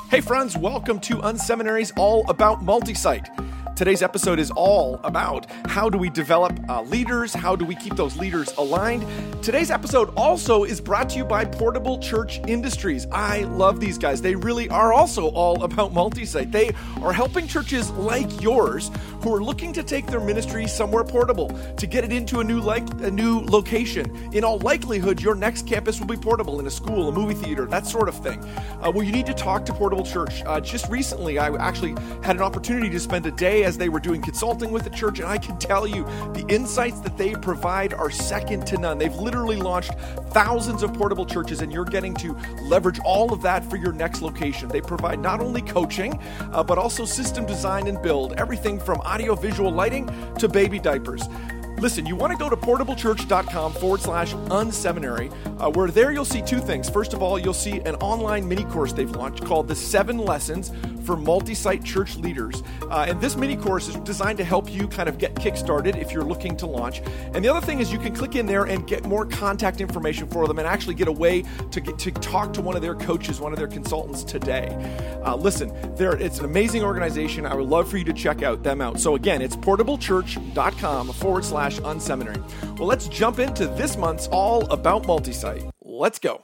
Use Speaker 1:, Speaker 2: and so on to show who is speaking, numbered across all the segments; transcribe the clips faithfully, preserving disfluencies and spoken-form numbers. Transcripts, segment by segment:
Speaker 1: Hey friends, welcome to Unseminary's All About Multisite. Today's episode is all about how do we develop uh, leaders, how do we keep those leaders aligned. Today's episode also is brought to you by Portable Church Industries. I love these guys. They really are also all about multisite. They are helping churches like yours who are looking to take their ministry somewhere portable, to get it into a new like a new location. In all likelihood, your next campus will be portable in a school, a movie theater, that sort of thing. Uh, well, you need to talk to Portable Church. Uh, just recently, I actually had an opportunity to spend a day as they were doing consulting with the church, and I can tell you the insights that they provide are second to none. They've literally launched thousands of portable churches, and you're getting to leverage all of that for your next location. They provide not only coaching, uh, but also system design and build, everything from audio-visual lighting to baby diapers. Listen, you want to go to portablechurch.com forward slash unseminary, uh, where there you'll see two things. First of all, you'll see an online mini course they've launched called The Seven Lessons for Multi-Site Church Leaders. Uh, and this mini course is designed to help you kind of get kick-started if you're looking to launch. And the other thing is you can click in there and get more contact information for them and actually get a way to get to talk to one of their coaches, one of their consultants today. Uh, listen, it's an amazing organization. I would love for you to check out them out. So again, it's portablechurch.com forward slash unseminary. Well, let's jump into this month's All About Multisite. Let's go.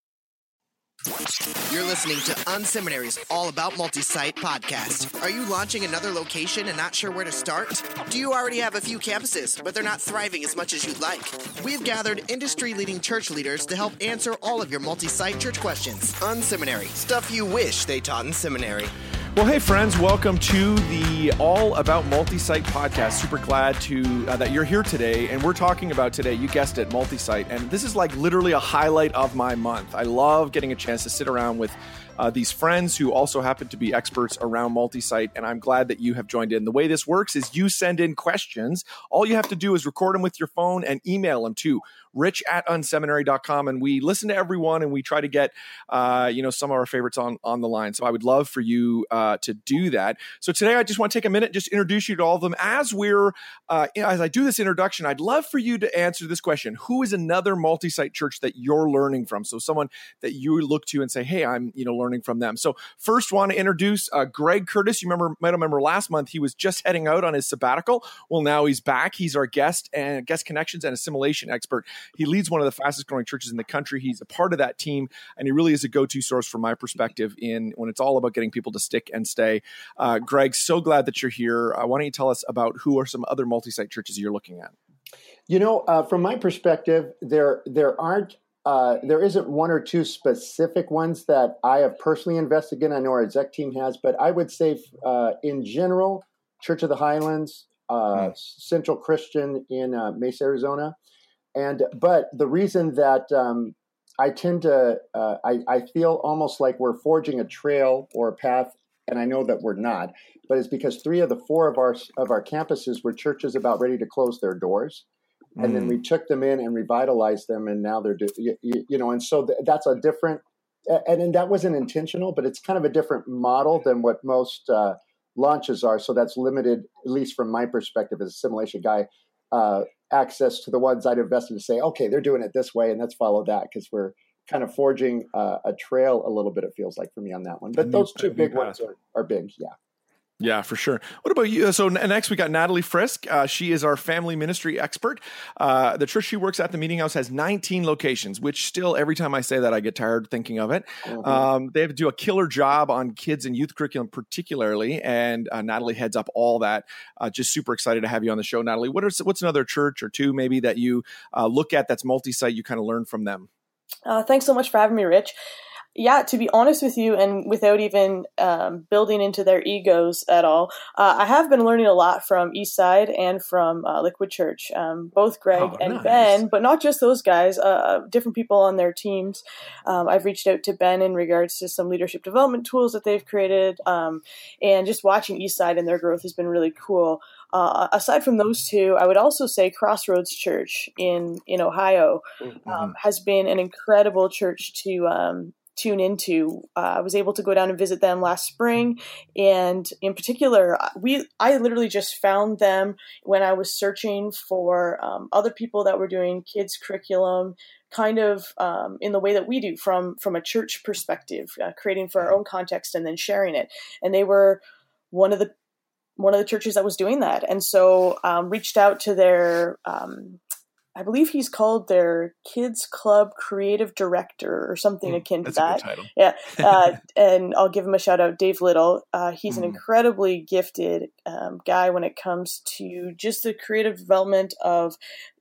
Speaker 2: You're listening to Unseminary's All About Multisite podcast. Are you launching another location and not sure where to start? Do you already have a few campuses, but they're not thriving as much as you'd like? We've gathered industry-leading church leaders to help answer all of your multi-site church questions. Unseminary, stuff you wish they taught in seminary.
Speaker 1: Well, hey friends, welcome to the All About Multisite podcast. Super glad to uh, that you're here today, and we're talking about today, you guessed it, multisite, and this is like literally a highlight of my month. I love getting a chance to sit around with Uh, these friends who also happen to be experts around multisite, and I'm glad that you have joined in. The way this works is you send in questions. All you have to do is record them with your phone and email them to rich at unseminary dot com, and we listen to everyone, and we try to get uh, you know some of our favorites on, on the line. So I would love for you uh, to do that. So today I just want to take a minute, just introduce you to all of them. As we're uh, as I do this introduction, I'd love for you to answer this question. Who is another multisite church that you're learning from? So someone that you look to and say, hey, I'm you know learning from them. So first want to introduce uh, Greg Curtis. You remember, might remember last month he was just heading out on his sabbatical. Well, now he's back. He's our guest and guest connections and assimilation expert. He leads one of the fastest growing churches in the country. He's a part of that team, and he really is a go-to source from my perspective in when it's all about getting people to stick and stay. Uh, Greg, so glad that you're here. Uh, why don't you tell us about who are some other multi-site churches you're looking at?
Speaker 3: You know, uh, from my perspective, there there aren't Uh, there isn't one or two specific ones that I have personally invested in. I know our exec team has, but I would say uh, in general, Church of the Highlands, uh, mm. Central Christian in uh, Mesa, Arizona. And but the reason that um, I tend to, uh, I, I feel almost like we're forging a trail or a path, and I know that we're not, but it's because three of the four of our of our campuses were churches about ready to close their doors. And then we took them in and revitalized them, and now they're, you, you know, and so th- that's a different, and, and that wasn't intentional, but it's kind of a different model than what most uh, launches are. So that's limited, at least from my perspective as a simulation guy, uh, access to the ones I'd invested to say, okay, they're doing it this way, and let's follow that, because we're kind of forging uh, a trail a little bit, it feels like, for me on that one. But those two big ones are, are big, yeah.
Speaker 1: Yeah, for sure. What about you? So next we got Natalie Frisk. Uh, she is our family ministry expert. Uh, the church she works at, the Meeting House, has nineteen locations, which still, every time I say that, I get tired thinking of it. Mm-hmm. Um, they have to do a killer job on kids and youth curriculum particularly, and uh, Natalie heads up all that. Uh, just super excited to have you on the show, Natalie. What are, what's another church or two maybe that you uh, look at that's multi-site, you kind of learn from them?
Speaker 4: Uh, thanks so much for having me, Rich. Yeah, to be honest with you, and without even um, building into their egos at all, uh, I have been learning a lot from Eastside and from uh, Liquid Church, um, both Greg oh, and nice. Ben, but not just those guys, uh, different people on their teams. Um, I've reached out to Ben in regards to some leadership development tools that they've created, um, and just watching Eastside and their growth has been really cool. Uh, aside from those two, I would also say Crossroads Church in, in Ohio mm-hmm. um, has been an incredible church to um, tune into. Uh, I was able to go down and visit them last spring, and in particular, we I literally just found them when I was searching for um, other people that were doing kids curriculum, kind of um, in the way that we do from, from a church perspective, uh, creating for our own context and then sharing it. And they were one of the one of the churches that was doing that. And so um, reached out to their, um, I believe he's called their Kids Club creative director or something mm, akin to that.
Speaker 1: A good title.
Speaker 4: Yeah. Uh, and I'll give him a shout out, Dave Little. Uh, he's mm. an incredibly gifted um, guy when it comes to just the creative development of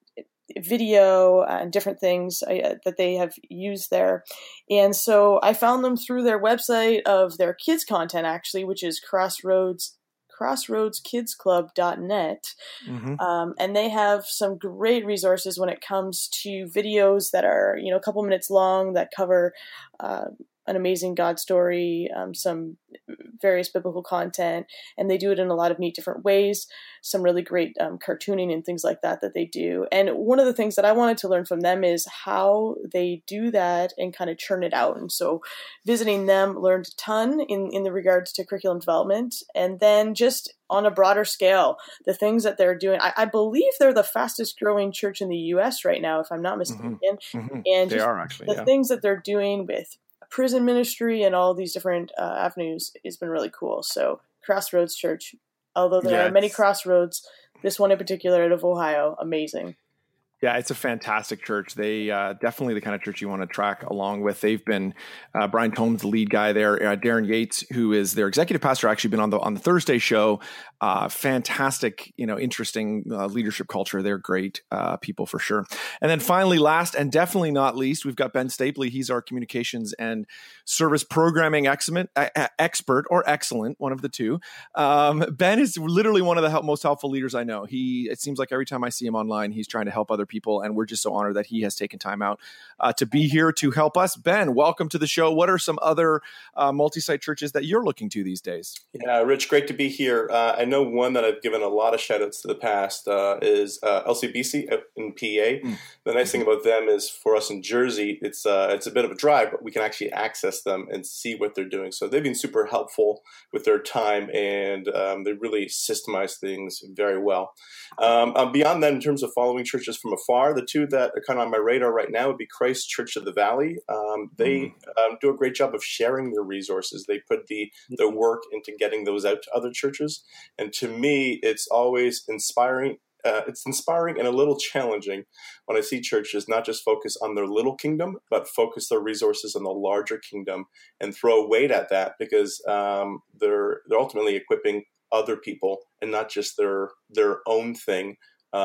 Speaker 4: video and different things uh, that they have used there. And so I found them through their website of their kids content, actually, which is Crossroads crossroads kids club dot net. Mm-hmm. Um, and they have some great resources when it comes to videos that are, you know, a couple minutes long that cover uh, an amazing God story, um, some various biblical content, and they do it in a lot of neat different ways, some really great um, cartooning and things like that that they do. And one of the things that I wanted to learn from them is how they do that and kind of churn it out. And so visiting them, learned a ton in, in the regards to curriculum development. And then just on a broader scale, the things that they're doing, I, I believe they're the fastest growing church in the U S right now, if I'm not mistaken.
Speaker 1: Mm-hmm. Mm-hmm.
Speaker 4: And
Speaker 1: they are actually
Speaker 4: the
Speaker 1: yeah.
Speaker 4: things that they're doing with prison ministry and all these different uh, avenues has been really cool. So Crossroads Church, although there yeah, are many Crossroads, this one in particular out of Ohio, amazing.
Speaker 1: Yeah, it's a fantastic church. They uh, definitely the kind of church you want to track along with. They've been uh, Brian Tome's the lead guy there. Uh, Darren Yates, who is their executive pastor, actually been on the on the Thursday show. Uh, fantastic, you know, interesting uh, leadership culture. They're great uh, people for sure. And then finally, last and definitely not least, we've got Ben Stapley. He's our communications and service programming excellent, uh, expert or excellent, one of the two. Um, Ben is literally one of the help, most helpful leaders I know. He it seems like every time I see him online, he's trying to help other people. people, and we're just so honored that he has taken time out uh, to be here to help us. Ben, welcome to the show. What are some other uh, multi-site churches that you're looking to these days?
Speaker 5: Yeah, Rich, great to be here. Uh, I know one that I've given a lot of shout-outs to the past uh, is uh, L C B C in P A. Mm. The nice thing about them is for us in Jersey, it's uh, it's a bit of a drive, but we can actually access them and see what they're doing. So they've been super helpful with their time, and um, they really systemize things very well. Um, um, beyond that, in terms of following churches from afar, the two that are kind of on my radar right now would be Christ Church of the Valley. Um, they mm. um, do a great job of sharing their resources. They put the, the work into getting those out to other churches. And to me, it's always inspiring. Uh, it's inspiring and a little challenging when I see churches not just focus on their little kingdom, but focus their resources on the larger kingdom and throw weight at that, because um, they're they're ultimately equipping other people and not just their their own thing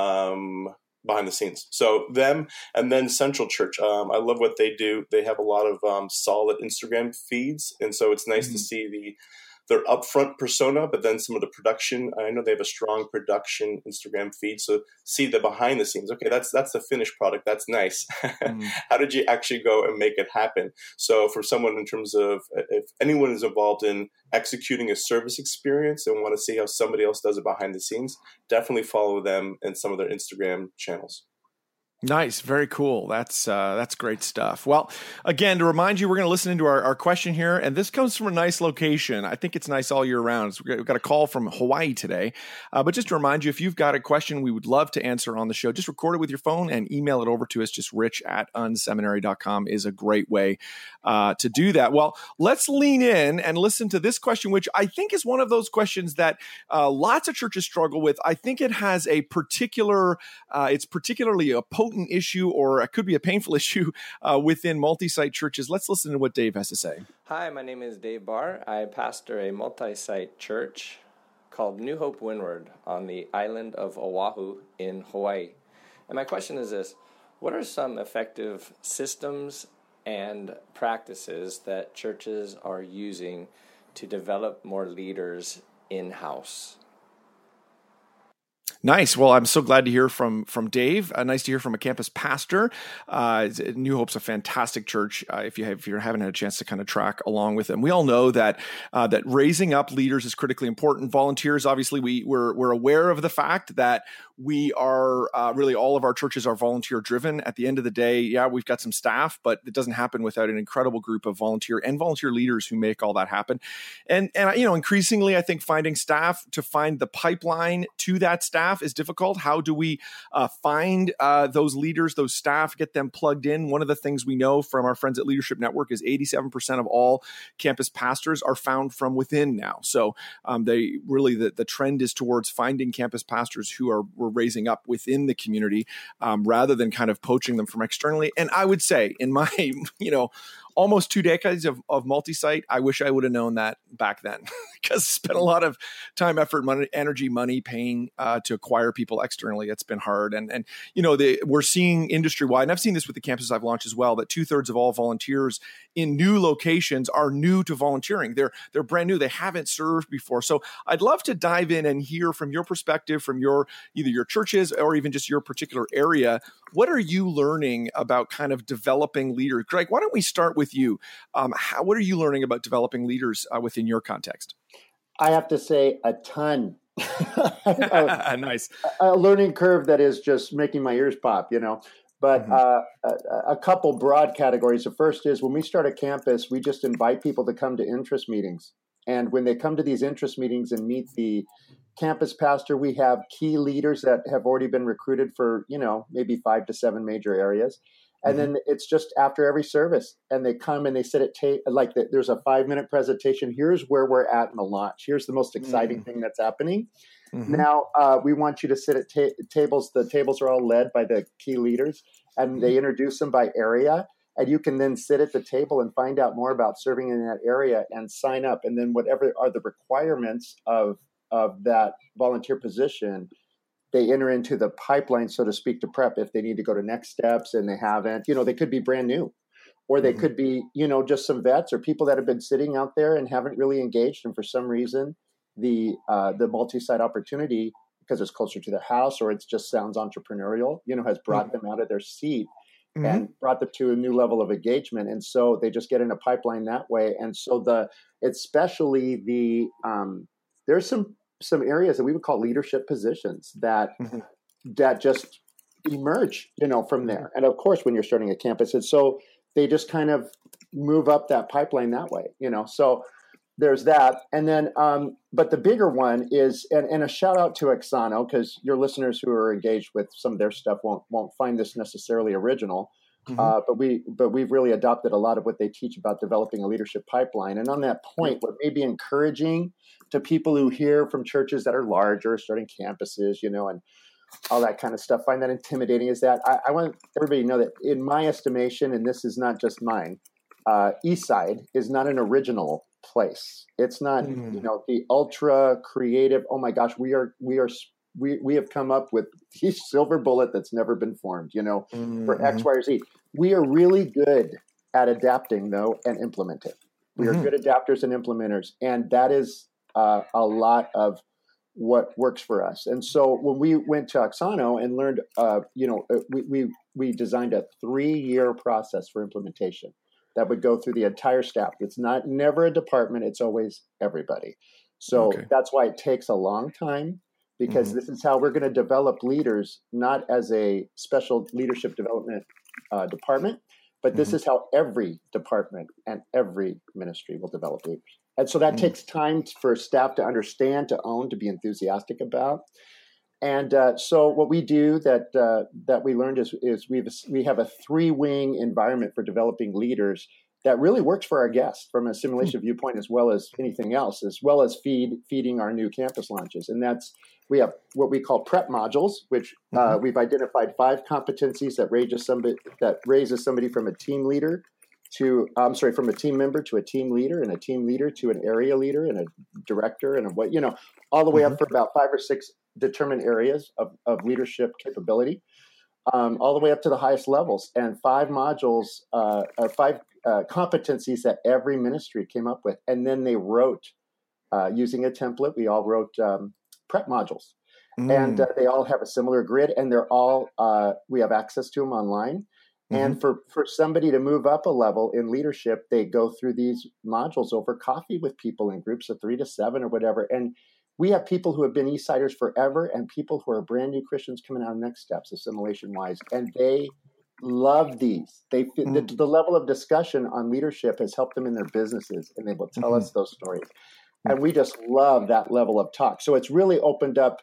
Speaker 5: um, behind the scenes. So them, and then Central Church. Um, I love what they do. They have a lot of um, solid Instagram feeds, and so it's nice mm-hmm. to see the their upfront persona, but then some of the production. I know they have a strong production Instagram feed, so see the behind the scenes. Okay, that's that's the finished product. That's nice. Mm. How did you actually go and make it happen? So for someone in terms of if anyone is involved in executing a service experience and want to see how somebody else does it behind the scenes, definitely follow them in some of their Instagram channels.
Speaker 1: Nice. Very cool. That's uh, that's great stuff. Well, again, to remind you, we're going to listen into our, our question here, and this comes from a nice location. I think it's nice all year round. So we've got a call from Hawaii today. Uh, but just to remind you, if you've got a question we would love to answer on the show, just record it with your phone and email it over to us. Just rich at unseminary dot com is a great way uh, to do that. Well, let's lean in and listen to this question, which I think is one of those questions that uh, lots of churches struggle with. I think it has a particular, uh, it's particularly a potent issue, or it could be a painful issue uh, within multi-site churches. Let's listen to what Dave has to say.
Speaker 6: Hi, my name is Dave Barr. I pastor a multi-site church called New Hope Windward on the island of Oahu in Hawaii. And my question is this: what are some effective systems and practices that churches are using to develop more leaders in-house?
Speaker 1: Nice. Well, I'm so glad to hear from from Dave. Uh, nice to hear from a campus pastor. Uh, New Hope's a fantastic church. Uh, if you have, if you haven't had a chance to kind of track along with them, we all know that uh, that raising up leaders is critically important. Volunteers, obviously, we we're we're aware of the fact that we are uh, really all of our churches are volunteer driven. At the end of the day, yeah, we've got some staff, but it doesn't happen without an incredible group of volunteer and volunteer leaders who make all that happen. And and you know, increasingly, I think finding staff to find the pipeline to that staff. staff is difficult. How do we uh, find uh, those leaders, those staff, get them plugged in? One of the things we know from our friends at Leadership Network is eighty-seven percent of all campus pastors are found from within now. So um, they really, the, the trend is towards finding campus pastors who are we're raising up within the community um, rather than kind of poaching them from externally. And I would say in my, you know, almost two decades of, of multi-site, I wish I would have known that back then because spent a lot of time, effort, money, energy, money paying uh, to acquire people externally. It's been hard. And, and you know, the, we're seeing industry-wide, and I've seen this with the campuses I've launched as well, that two-thirds of all volunteers in new locations are new to volunteering. They're, they're brand new. They haven't served before. So I'd love to dive in and hear from your perspective, from your either your churches or even just your particular area. What are you learning about kind of developing leaders? Greg, why don't we start with you? Um, how, what are you learning about developing leaders uh, within your context?
Speaker 3: I have to say a ton. a,
Speaker 1: nice.
Speaker 3: A learning curve that is just making my ears pop, you know. But mm-hmm. uh, a, a couple broad categories. The first is when we start a campus, we just invite people to come to interest meetings. And when they come to these interest meetings and meet the campus pastor, we have key leaders that have already been recruited for, you know, maybe five to seven major areas. And mm-hmm. then it's just after every service and they come and they sit at ta- like the, there's a five minute presentation. Here's where we're at in the launch. Here's the most exciting mm-hmm. thing that's happening. Mm-hmm. Now uh, we want you to sit at ta- tables. The tables are all led by the key leaders and mm-hmm. they introduce them by area. And you can then sit at the table and find out more about serving in that area and sign up. And then whatever are the requirements of, of that volunteer position, they enter into the pipeline, so to speak, to prep if they need to go to next steps and they haven't. You know, they could be brand new, or they mm-hmm. could be, you know, just some vets or people that have been sitting out there and haven't really engaged. And for some reason, the uh, the multi-site opportunity, because it's closer to their house or it just sounds entrepreneurial, you know, has brought mm-hmm. them out of their seat mm-hmm. and brought them to a new level of engagement. And so they just get in a pipeline that way. And so the, especially the, um, there's some, some areas that we would call leadership positions that mm-hmm. that just emerge, you know, from there. And of course, when you're starting a campus, and so they just kind of move up that pipeline that way, you know. So there's that. And then, um, but the bigger one is, and, and a shout out to Exano, because your listeners who are engaged with some of their stuff won't won't find this necessarily original. Mm-hmm. Uh, but we but we've really adopted a lot of what they teach about developing a leadership pipeline. And on that point, what may be encouraging to people who hear from churches that are larger, starting campuses, you know, and all that kind of stuff, find that intimidating, is that I, I want everybody to know that in my estimation, and this is not just mine, uh, Eastside is not an original place. It's not, mm. you know, the ultra creative, oh my gosh, we are, we are, we, we have come up with the silver bullet that's never been formed, you know, mm-hmm. for X, Y, or Z. We are really good at adapting, though, and implementing. We mm-hmm. are good adapters and implementers. And that is uh, a lot of what works for us. And so when we went to Oxano and learned, uh, you know, we, we, we designed a three-year process for implementation that would go through the entire staff. It's not never a department. It's always everybody. So okay. that's why it takes a long time, because mm-hmm. this is how we're going to develop leaders, not as a special leadership development uh, department, but this mm-hmm. is how every department and every ministry will develop leaders. And so that mm-hmm. takes time for staff to understand, to own, to be enthusiastic about. And uh, so what we do that uh, that we learned is is we we have a three wing environment for developing leaders that really works for our guests from a simulation mm-hmm. viewpoint, as well as anything else, as well as feed feeding our new campus launches. And that's, we have what we call prep modules, which uh, mm-hmm. we've identified five competencies that raises somebody that raises somebody from a team leader to I'm sorry from a team member to a team leader, and a team leader to an area leader, and a director, and a what you know all the way mm-hmm. up for about five or six determined areas of, of leadership capability, um, all the way up to the highest levels, and five modules uh, or five uh, competencies that every ministry came up with, and then they wrote uh, using a template. We all wrote um, prep modules, mm. and uh, they all have a similar grid, and they're all uh, we have access to them online. Mm-hmm. And for, for somebody to move up a level in leadership, they go through these modules over coffee with people in groups of three to seven or whatever. And we have people who have been Eastsiders forever and people who are brand new Christians coming out of Next Steps, assimilation-wise, and they love these. They mm-hmm. the, the level of discussion on leadership has helped them in their businesses, and they will tell mm-hmm. us those stories. Mm-hmm. And we just love that level of talk. So it's really opened up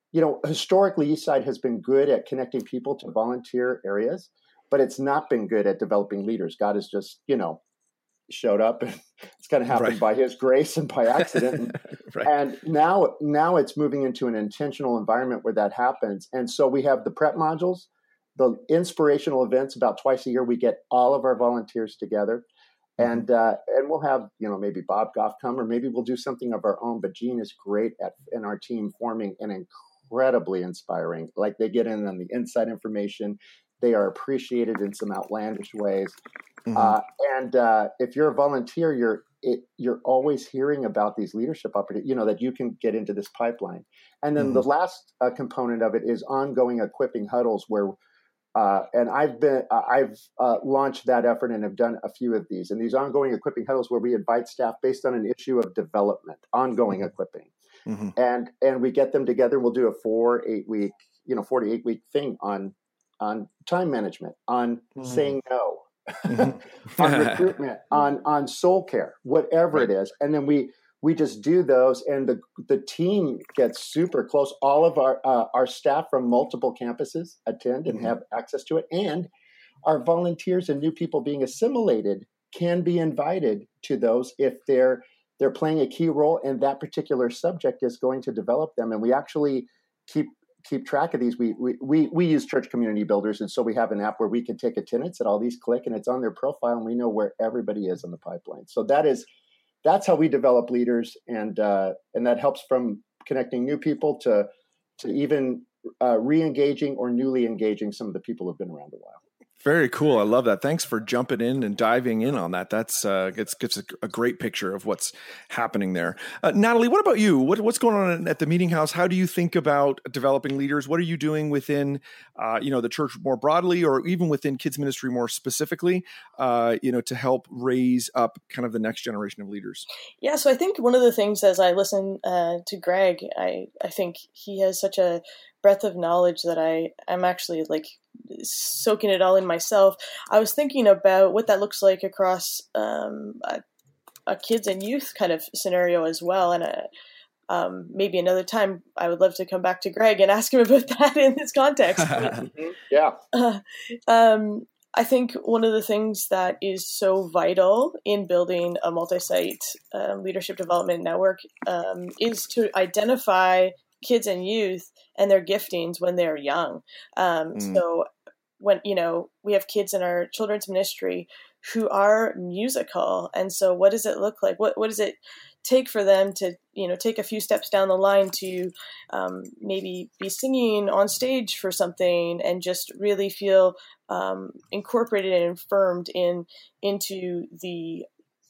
Speaker 3: you know, historically, Eastside has been good at connecting people to volunteer areas, but it's not been good at developing leaders. God has just, you know, showed up, and it's kind of happened right. by His grace and by accident. And, right. and now, now it's moving into an intentional environment where that happens. And so we have the prep modules, the inspirational events about twice a year. We get all of our volunteers together, mm-hmm. and uh, and we'll have, you know, maybe Bob Goff come, or maybe we'll do something of our own. But Gene is great at, in our team, forming an incredibly inspiring. Like, they get in on the inside information. They are appreciated in some outlandish ways. Mm-hmm. Uh, and uh, if you're a volunteer, you're it, you're always hearing about these leadership opportunities, you know, that you can get into this pipeline. And then mm-hmm. the last uh, component of it is ongoing equipping huddles, where uh, and I've been uh, I've uh, launched that effort and have done a few of these. And these ongoing equipping huddles, where we invite staff based on an issue of development, ongoing mm-hmm. equipping, mm-hmm. and and we get them together. And we'll do a four eight week, you know, four to eight week thing on. on time management, on mm. saying no, mm-hmm. on recruitment, on on soul care, whatever right. it is. And then we we just do those, and the the team gets super close. All of our uh, our staff from multiple campuses attend and mm-hmm. have access to it, and our volunteers and new people being assimilated can be invited to those if they're they're playing a key role, and that particular subject is going to develop them. And we actually keep keep track of these. We, we we we use Church Community Builders, and so we have an app where we can take attendance at all these, click, and it's on their profile, and we know where everybody is in the pipeline. So that is that's how we develop leaders, and uh, and that helps from connecting new people to to even uh, re-engaging or newly engaging some of the people who've been around a while.
Speaker 1: Very cool. I love that. Thanks for jumping in and diving in on that. That's uh, gets gives a, a great picture of what's happening there. Uh, Natalie, what about you? What, what's going on at the Meeting House? How do you think about developing leaders? What are you doing within, uh, you know, the church more broadly, or even within kids ministry more specifically, uh, you know, to help raise up kind of the next generation of leaders?
Speaker 4: Yeah. So I think one of the things, as I listen uh, to Greg, I I think he has such a breadth of knowledge that I I'm actually like soaking it all in myself. I was thinking about what that looks like across um, a, a kids and youth kind of scenario as well. And a, um, maybe another time I would love to come back to Greg and ask him about that in this context.
Speaker 3: yeah.
Speaker 4: Uh, um, I think one of the things that is so vital in building a multi-site uh, leadership development network um, is to identify kids and youth and their giftings when they're young. Um, mm. So when, you know, we have kids in our children's ministry who are musical. And so what does it look like? What, what does it take for them to, you know, take a few steps down the line to um, maybe be singing on stage for something and just really feel um, incorporated and affirmed in, into the,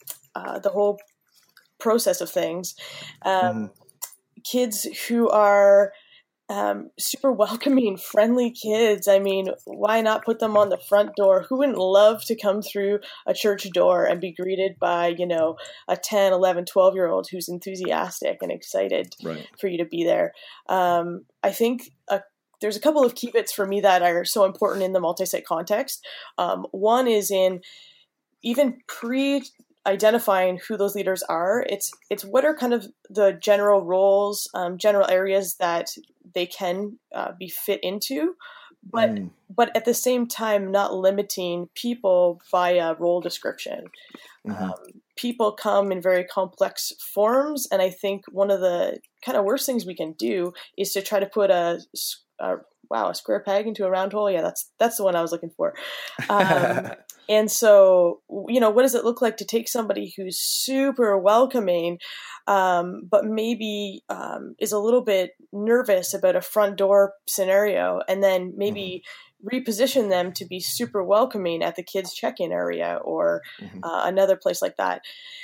Speaker 4: uh, the whole process of things. Um, mm-hmm. Kids who are um, super welcoming, friendly kids. I mean, why not put them on the front door? Who wouldn't love to come through a church door and be greeted by, you know, a ten, eleven, twelve year old who's enthusiastic and excited right. for you to be there? Um, I think a There's a couple of key bits for me that are so important in the multi-site context. Um, one is in even pre identifying who those leaders are. It's it's what are kind of the general roles, um, general areas that they can uh, be fit into, but mm. but at the same time not limiting people via role description. Mm-hmm. Um, people come in very complex forms, and I think one of the kind of worst things we can do is to try to put a, a wow a square peg into a round hole. Yeah, that's that's the one I was looking for. Um, And so, you know, what does it look like to take somebody who's super welcoming, um, but maybe um, is a little bit nervous about a front door scenario, and then maybe mm-hmm. reposition them to be super welcoming at the kids' check-in area or mm-hmm. uh, another place like that.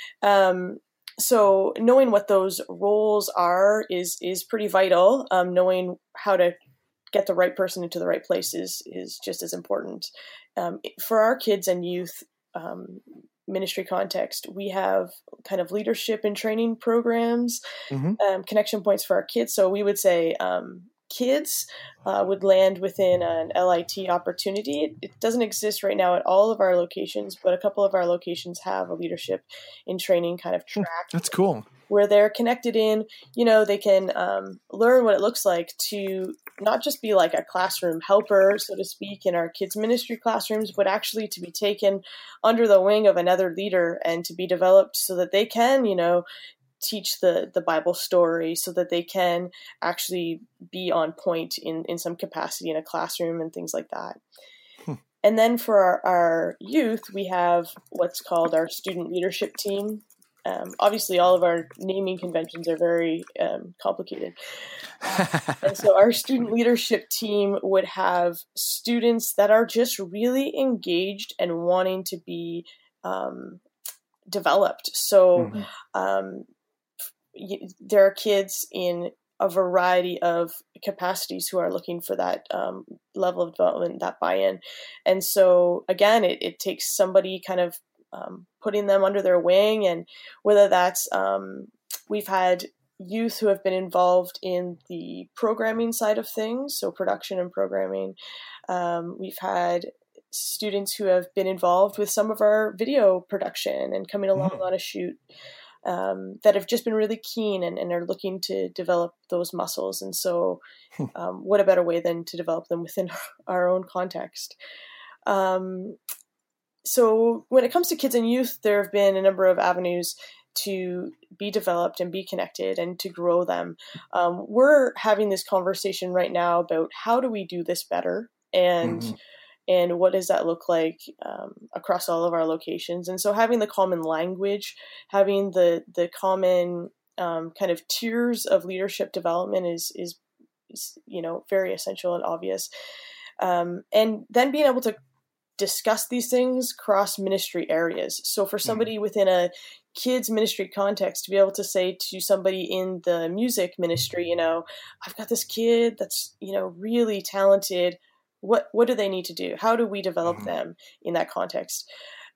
Speaker 4: Um, so knowing what those roles are is is pretty vital. Um, knowing how to get the right person into the right place is, is just as important. Um, for our kids and youth um, ministry context, we have kind of leadership and training programs, mm-hmm. um, connection points for our kids. So we would say um, kids uh, would land within an L I T opportunity. It, it doesn't exist right now at all of our locations, but a couple of our locations have a leadership in training kind of track.
Speaker 1: That's cool.
Speaker 4: where they're connected in, you know, they can um, learn what it looks like to not just be like a classroom helper, so to speak, in our kids' ministry classrooms, but actually to be taken under the wing of another leader and to be developed so that they can, you know, teach the, the Bible story, so that they can actually be on point in, in some capacity in a classroom and things like that. Hmm. And then for our, our youth, we have what's called our student leadership team. Um, obviously, all of our naming conventions are very um, complicated. And so our student leadership team would have students that are just really engaged and wanting to be um, developed. So mm-hmm. um, y- there are kids in a variety of capacities who are looking for that um, level of development, that buy-in. And so, again, it, it takes somebody kind of Um, putting them under their wing, and whether that's um, we've had youth who have been involved in the programming side of things, so production and programming. Um, we've had students who have been involved with some of our video production and coming along mm-hmm. on a shoot um, that have just been really keen and, and are looking to develop those muscles. And so um, what a better way than to develop them within our own context. Um, So when it comes to kids and youth, there have been a number of avenues to be developed and be connected and to grow them. Um, we're having this conversation right now about how do we do this better, and mm-hmm. and what does that look like um, across all of our locations. And so having the common language, having the the common um, kind of tiers of leadership development is is, is you know very essential and obvious. Um, and then being able to discuss these things cross ministry areas. So for somebody mm-hmm. within a kids ministry context to be able to say to somebody in the music ministry, you know, I've got this kid that's, you know, really talented. What, what do they need to do? How do we develop mm-hmm. them in that context?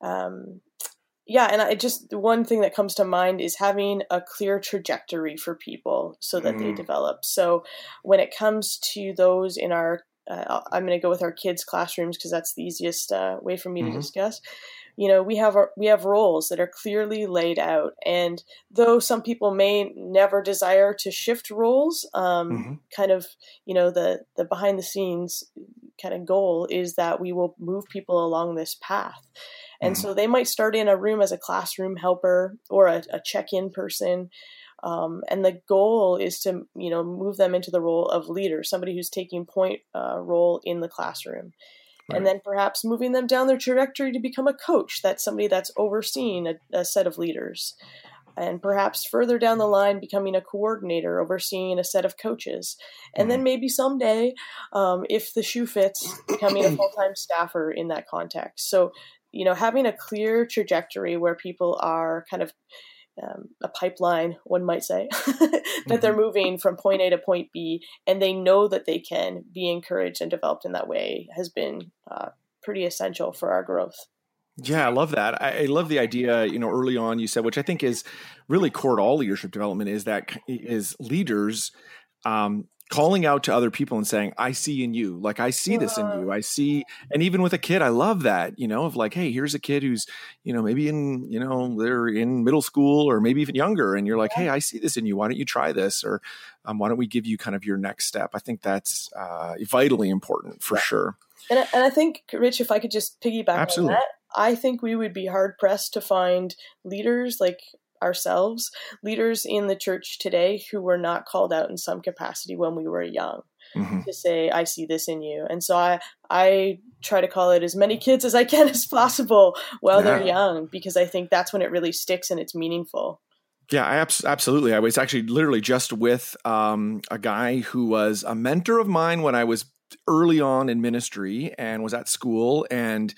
Speaker 4: Um, yeah. And I just, the one thing that comes to mind is having a clear trajectory for people so that mm-hmm. they develop. So when it comes to those in our Uh, I'm going to go with our kids' classrooms because that's the easiest uh, way for me mm-hmm. to discuss. You know, we have our, we have roles that are clearly laid out, and though some people may never desire to shift roles, um, mm-hmm. kind of, you know, the the behind the scenes kind of goal is that we will move people along this path, and mm-hmm. so they might start in a room as a classroom helper or a, a check-in person. Um, and the goal is to, you know, move them into the role of leader, somebody who's taking point uh, role in the classroom. Right. And then perhaps moving them down their trajectory to become a coach. That's somebody that's overseeing a, a set of leaders. And perhaps further down the line, becoming a coordinator, overseeing a set of coaches. And mm-hmm. then maybe someday, um, if the shoe fits, becoming a full-time staffer in that context. So, you know, having a clear trajectory where people are kind of Um, a pipeline, one might say, that they're moving from point A to point B, and they know that they can be encouraged and developed in that way has been uh, pretty essential for our growth.
Speaker 1: Yeah, I love that. I, I love the idea, you know, early on you said, which I think is really core to all leadership development, is that is leaders um, calling out to other people and saying, I see in you, like, I see this in you. I see, and even with a kid, I love that, you know, of like, hey, here's a kid who's, you know, maybe in, you know, they're in middle school or maybe even younger. And you're like, hey, I see this in you. Why don't you try this? Or um, why don't we give you kind of your next step? I think that's uh, vitally important for yeah. sure.
Speaker 4: And, and I think, Rich, if I could just piggyback
Speaker 1: Absolutely.
Speaker 4: on that, I think we would be hard pressed to find leaders like ourselves, leaders in the church today who were not called out in some capacity when we were young mm-hmm. to say, I see this in you. And so I, I try to call it as many kids as I can as possible while yeah. they're young, because I think that's when it really sticks and it's meaningful.
Speaker 1: Yeah, I abs- absolutely. I was actually literally just with um, a guy who was a mentor of mine when I was early on in ministry and was at school. And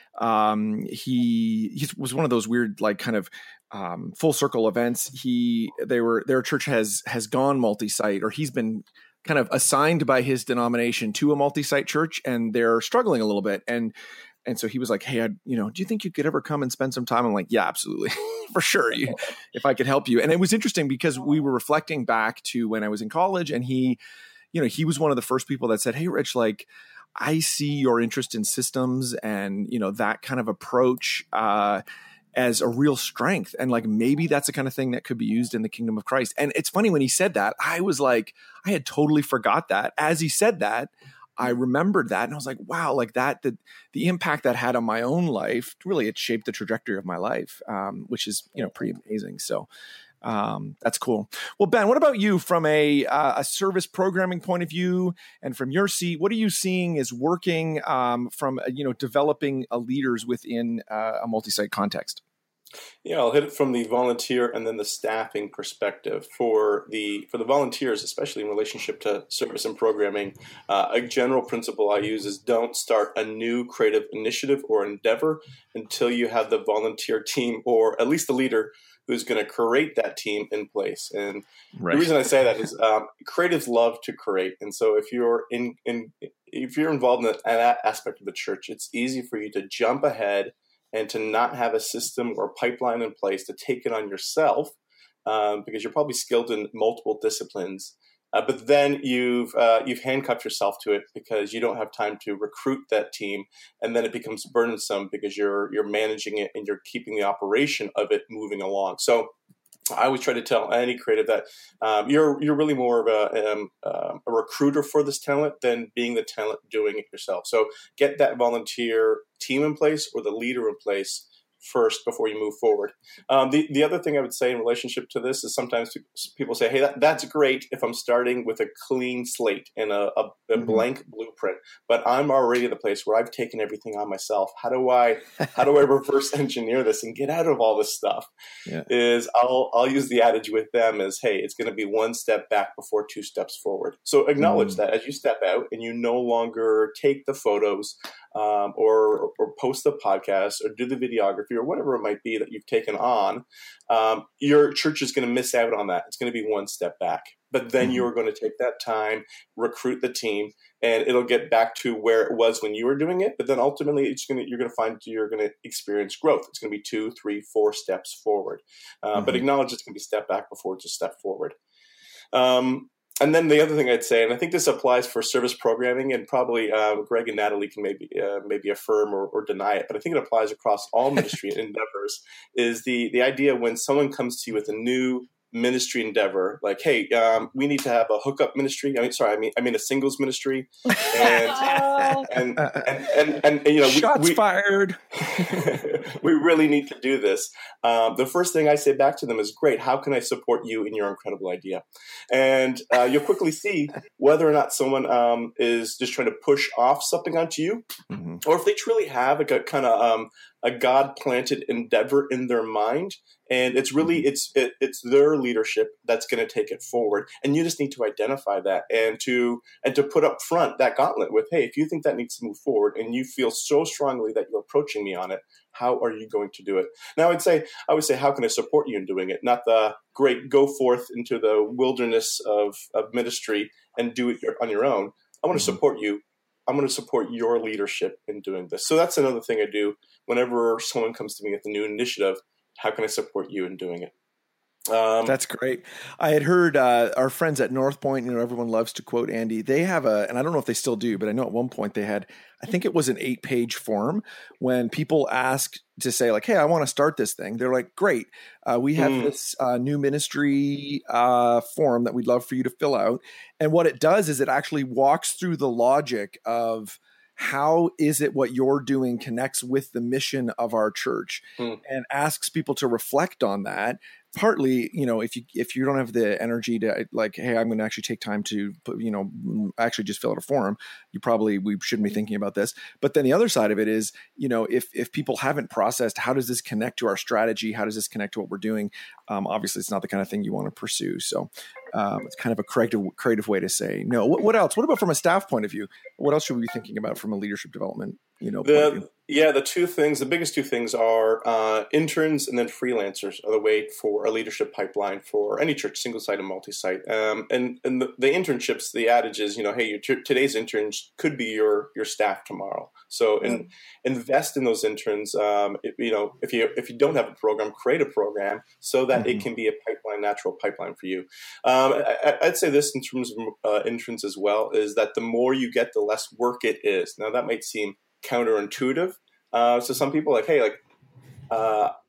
Speaker 1: um, he, he was one of those weird, like kind of Um, full circle events. He, they were, their church has, has gone multi-site, or he's been kind of assigned by his denomination to a multi-site church, and they're struggling a little bit. And, and so he was like, hey, I'd, you know, do you think you could ever come and spend some time? I'm like, yeah, absolutely. For sure. You, if I could help you. And it was interesting because we were reflecting back to when I was in college, and he, you know, he was one of the first people that said, hey, Rich, like, I see your interest in systems and, you know, that kind of approach, uh, as a real strength. And like, maybe that's the kind of thing that could be used in the kingdom of Christ. And it's funny, when he said that, I was like, I had totally forgot that. As he said that, I remembered that, and I was like, wow, like that, the, the impact that had on my own life, really, it shaped the trajectory of my life, um, which is, you know, pretty amazing. So um, that's cool. Well, Ben, what about you from a, uh, a service programming point of view, and from your seat, what are you seeing is working um, from, uh, you know, developing uh, leaders within uh, a multi-site context?
Speaker 5: Yeah, I'll hit it from the volunteer and then the staffing perspective. For the for the volunteers, especially in relationship to service and programming, uh, a general principle I use is don't start a new creative initiative or endeavor until you have the volunteer team, or at least the leader, who's going to create that team in place. And right. The reason I say that is um, creatives love to create, and so if you're in, in if you're involved in that aspect of the church, it's easy for you to jump ahead and to not have a system or pipeline in place to take it on yourself, um, because you're probably skilled in multiple disciplines. Uh, but then you've uh, you've handcuffed yourself to it because you don't have time to recruit that team, and then it becomes burdensome because you're you're managing it and you're keeping the operation of it moving along. So I always try to tell any creative that um, you're you're really more of a um, uh, a recruiter for this talent than being the talent doing it yourself. So get that volunteer team in place, or the leader in place first before you move forward. Um, the, the other thing I would say in relationship to this is sometimes people say, hey, that, that's great if I'm starting with a clean slate and a, a, a mm-hmm. blank blueprint, but I'm already at the place where I've taken everything on myself. How do I how do I reverse engineer this and get out of all this stuff? Yeah. Is I'll I'll use the adage with them is, hey, it's going to be one step back before two steps forward. So acknowledge mm-hmm. that as you step out and you no longer take the photos um, or or post the podcast or do the videography or whatever it might be that you've taken on, um, your church is going to miss out on that. It's going to be one step back. But then mm-hmm. you're going to take that time, recruit the team, and it'll get back to where it was when you were doing it. But then ultimately, it's going to, you're going to find you're going to experience growth. It's going to be two, three, four steps forward. Uh, mm-hmm. But acknowledge it's going to be step back before it's a step forward. Um, And then the other thing I'd say, and I think this applies for service programming, and probably uh, Greg and Natalie can maybe uh, maybe affirm or, or deny it, but I think it applies across all ministry endeavors, is the the idea when someone comes to you with a new ministry endeavor, like, hey, um, we need to have a hookup ministry. I mean, sorry, I mean, I mean a singles ministry, and and, and, and, and, and you know,
Speaker 1: shots
Speaker 5: we, we,
Speaker 1: fired.
Speaker 5: We really need to do this. Um, the first thing I say back to them is, great. How can I support you in your incredible idea? And uh, you'll quickly see whether or not someone um, is just trying to push off something onto you, mm-hmm. or if they truly have like a kind of um, a God-planted endeavor in their mind. And it's really, it's it, it's their leadership that's going to take it forward. And you just need to identify that and to and to put up front that gauntlet with, hey, if you think that needs to move forward and you feel so strongly that you're approaching me on it, how are you going to do it? Now, I'd say, I would say, how can I support you in doing it? Not the great, go forth into the wilderness of, of ministry and do it on your own. I want to support you. I'm going to support your leadership in doing this. So that's another thing I do whenever someone comes to me with a new initiative. How can I support you in doing it? Um,
Speaker 1: That's great. I had heard uh, our friends at North Point, you know, everyone loves to quote Andy. They have a, and I don't know if they still do, but I know at one point they had, I think it was an eight page form when people asked to say like, hey, I want to start this thing. They're like, great. Uh, we have mm. this uh, new ministry uh, form that we'd love for you to fill out. And what it does is it actually walks through the logic of how is it what you're doing connects with the mission of our church, mm. and asks people to reflect on that. Partly, you know, if you if you don't have the energy to like, hey, I'm going to actually take time to, you know, actually just fill out a form, you probably we shouldn't be thinking about this. But then the other side of it is, you know, if if people haven't processed how does this connect to our strategy, how does this connect to what we're doing, um, obviously it's not the kind of thing you want to pursue. So um, it's kind of a creative creative way to say no. What, what else? What about from a staff point of view? What else should we be thinking about from a leadership development? You know,
Speaker 5: the, point of view? Yeah, the two things, the biggest two things are uh, interns and then freelancers are the way for a leadership pipeline for any church, single site and multi-site. Um, and and the, the internships, the adage is, you know, hey, your t- today's interns could be your your staff tomorrow. So in, mm. invest in those interns. Um, if, you know, if you if you don't have a program, create a program so that mm-hmm. it can be a pipeline, natural pipeline for you. Um, I, I'd say this in terms of uh, interns as well, is that the more you get, the less work it is. Now that might seem counterintuitive uh, so some people, like, hey, like uh,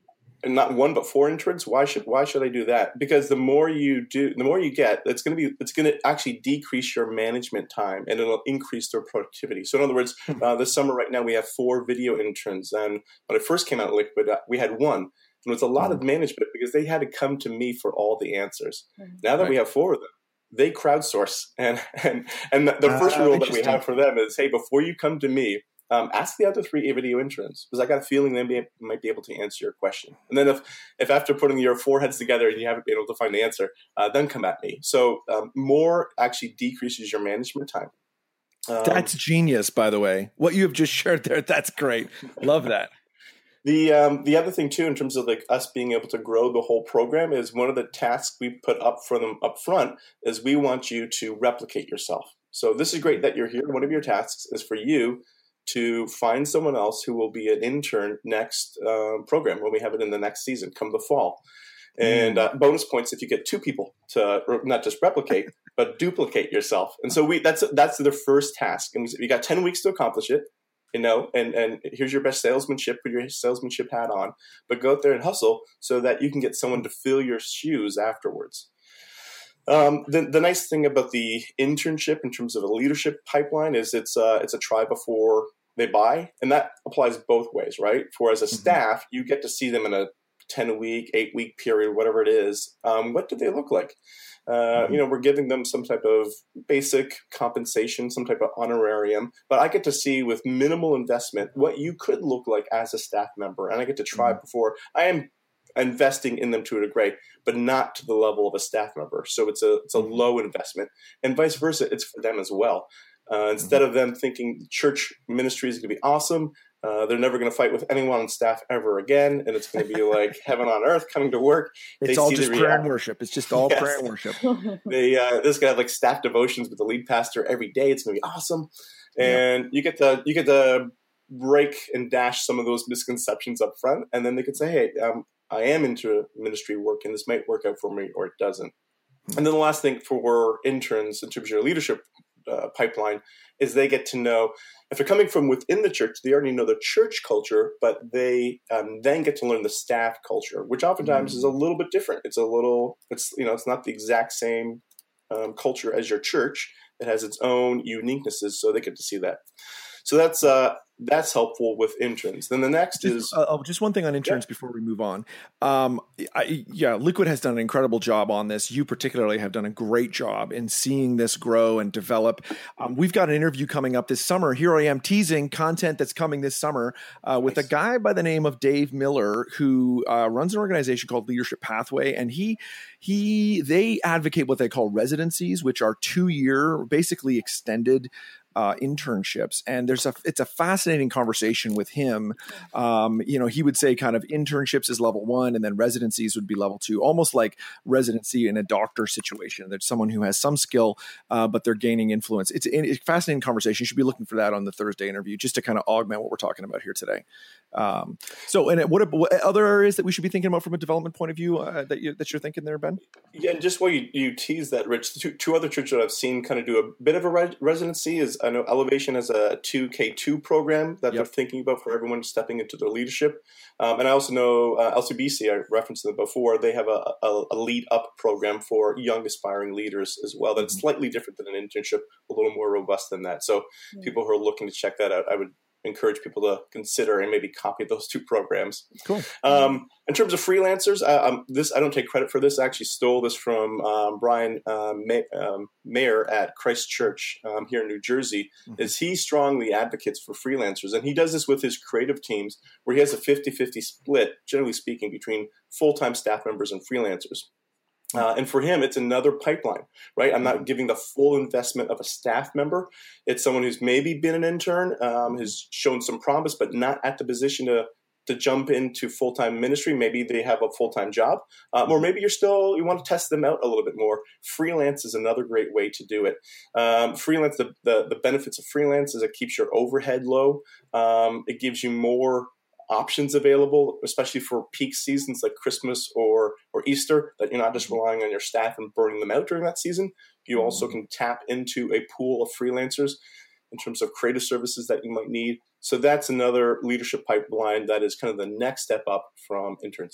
Speaker 5: and not one but four interns. Why should why should I do that? Because the more you do, the more you get, it's going to be it's going to actually decrease your management time and it'll increase their productivity. So in other words, uh, this summer right now we have four video interns, and when I first came out of Liquid, uh, we had one. And it was a lot of management because they had to come to me for all the answers. Now that right. we have four of them, they crowdsource, and and and the, the uh, first rule that we have for them is, hey, before you come to me, Um, ask the other three video interns, because I got a feeling they may, might be able to answer your question. And then if, if after putting your four heads together and you haven't been able to find the answer, uh, then come at me. So um, more actually decreases your management time. Um,
Speaker 1: that's genius, by the way. What you have just shared there, that's great. Love that.
Speaker 5: The um, the other thing too, in terms of like us being able to grow the whole program, is one of the tasks we put up for them up front is we want you to replicate yourself. So this is great that you're here. One of your tasks is for you to find someone else who will be an intern next uh, program when we have it in the next season, come the fall. And uh, bonus points if you get two people to not just replicate, but duplicate yourself. And so we that's that's the first task. And we, we got ten weeks to accomplish it, you know, and, and here's your best salesmanship, put your salesmanship hat on, but go out there and hustle so that you can get someone to fill your shoes afterwards. Um, the, the nice thing about the internship in terms of a leadership pipeline is it's uh, it's a try before they buy, and that applies both ways, right? For as a mm-hmm. staff, you get to see them in a ten-week, eight-week period, whatever it is. Um, what do they look like? Uh, mm-hmm. You know, we're giving them some type of basic compensation, some type of honorarium, but I get to see with minimal investment what you could look like as a staff member, and I get to try mm-hmm. before I am investing in them to a degree, but not to the level of a staff member. So it's a it's a low investment, and vice versa. It's for them as well. Uh, instead mm-hmm. of them thinking church ministry is going to be awesome, uh, they're never going to fight with anyone on staff ever again, and it's going to be like heaven on earth coming to work.
Speaker 1: It's
Speaker 5: they
Speaker 1: all just prayer and worship. It's just all yes. prayer and worship.
Speaker 5: they uh, this guy have like staff devotions with the lead pastor every day. It's going to be awesome, and yeah. you get to you get to break and dash some of those misconceptions up front, and then they could say, hey. Um, I am into ministry work, and this might work out for me, or it doesn't. And then the last thing for interns in terms of your leadership uh, pipeline is they get to know, if they're coming from within the church, they already know the church culture, but they um, then get to learn the staff culture, which oftentimes mm-hmm. is a little bit different. It's a little, it's you know, it's not the exact same um, culture as your church. It has its own uniquenesses, so they get to see that. So that's uh, that's helpful with interns. Then the next
Speaker 1: just,
Speaker 5: is
Speaker 1: uh, just one thing on interns yeah. before we move on. Um, I, yeah, Liquid has done an incredible job on this. You particularly have done a great job in seeing this grow and develop. Um, we've got an interview coming up this summer. Here I am teasing content that's coming this summer uh, with nice. a guy by the name of Dave Miller, who uh, runs an organization called Leadership Pathway, and he he they advocate what they call residencies, which are two year, basically extended. Uh, internships. And there's a, it's a fascinating conversation with him. Um, you know, he would say kind of internships is level one, and then residencies would be level two, almost like residency in a doctor situation. There's someone who has some skill, uh, but they're gaining influence. It's, it's a fascinating conversation. You should be looking for that on the Thursday interview, just to kind of augment what we're talking about here today. Um, so, and what, what other areas that we should be thinking about from a development point of view uh, that, you, that you're thinking there, Ben?
Speaker 5: Yeah, and just while you, you tease that, Rich, two, two other churches that I've seen kind of do a bit of a re- residency is, I know Elevation has a two K two program that yep. they're thinking about for everyone stepping into their leadership. Um, and I also know uh, L C B C, I referenced them before, they have a, a, a lead up program for young aspiring leaders as well. That's mm-hmm. slightly different than an internship, a little more robust than that. So mm-hmm. people who are looking to check that out, I would encourage people to consider and maybe copy those two programs.
Speaker 1: Cool.
Speaker 5: Um, in terms of freelancers, I, um, this I don't take credit for this. I actually stole this from um, Brian um, May, um, Mayer at Christ Church um, here in New Jersey. Mm-hmm. Is he strongly advocates for freelancers, and he does this with his creative teams, where he has a fifty-fifty split, generally speaking, between full-time staff members and freelancers. Uh, and for him, it's another pipeline, right? I'm not giving the full investment of a staff member. It's someone who's maybe been an intern, um, has shown some promise, but not at the position to to jump into full-time ministry. Maybe they have a full-time job, um, or maybe you're still, you want to test them out a little bit more. Freelance is another great way to do it. Um, freelance, the, the, the benefits of freelance is it keeps your overhead low. Um, it gives you more options available, especially for peak seasons like Christmas or or Easter, that you're not just relying on your staff and burning them out during that season. You also can tap into a pool of freelancers in terms of creative services that you might need. So that's another leadership pipeline that is kind of the next step up from interns.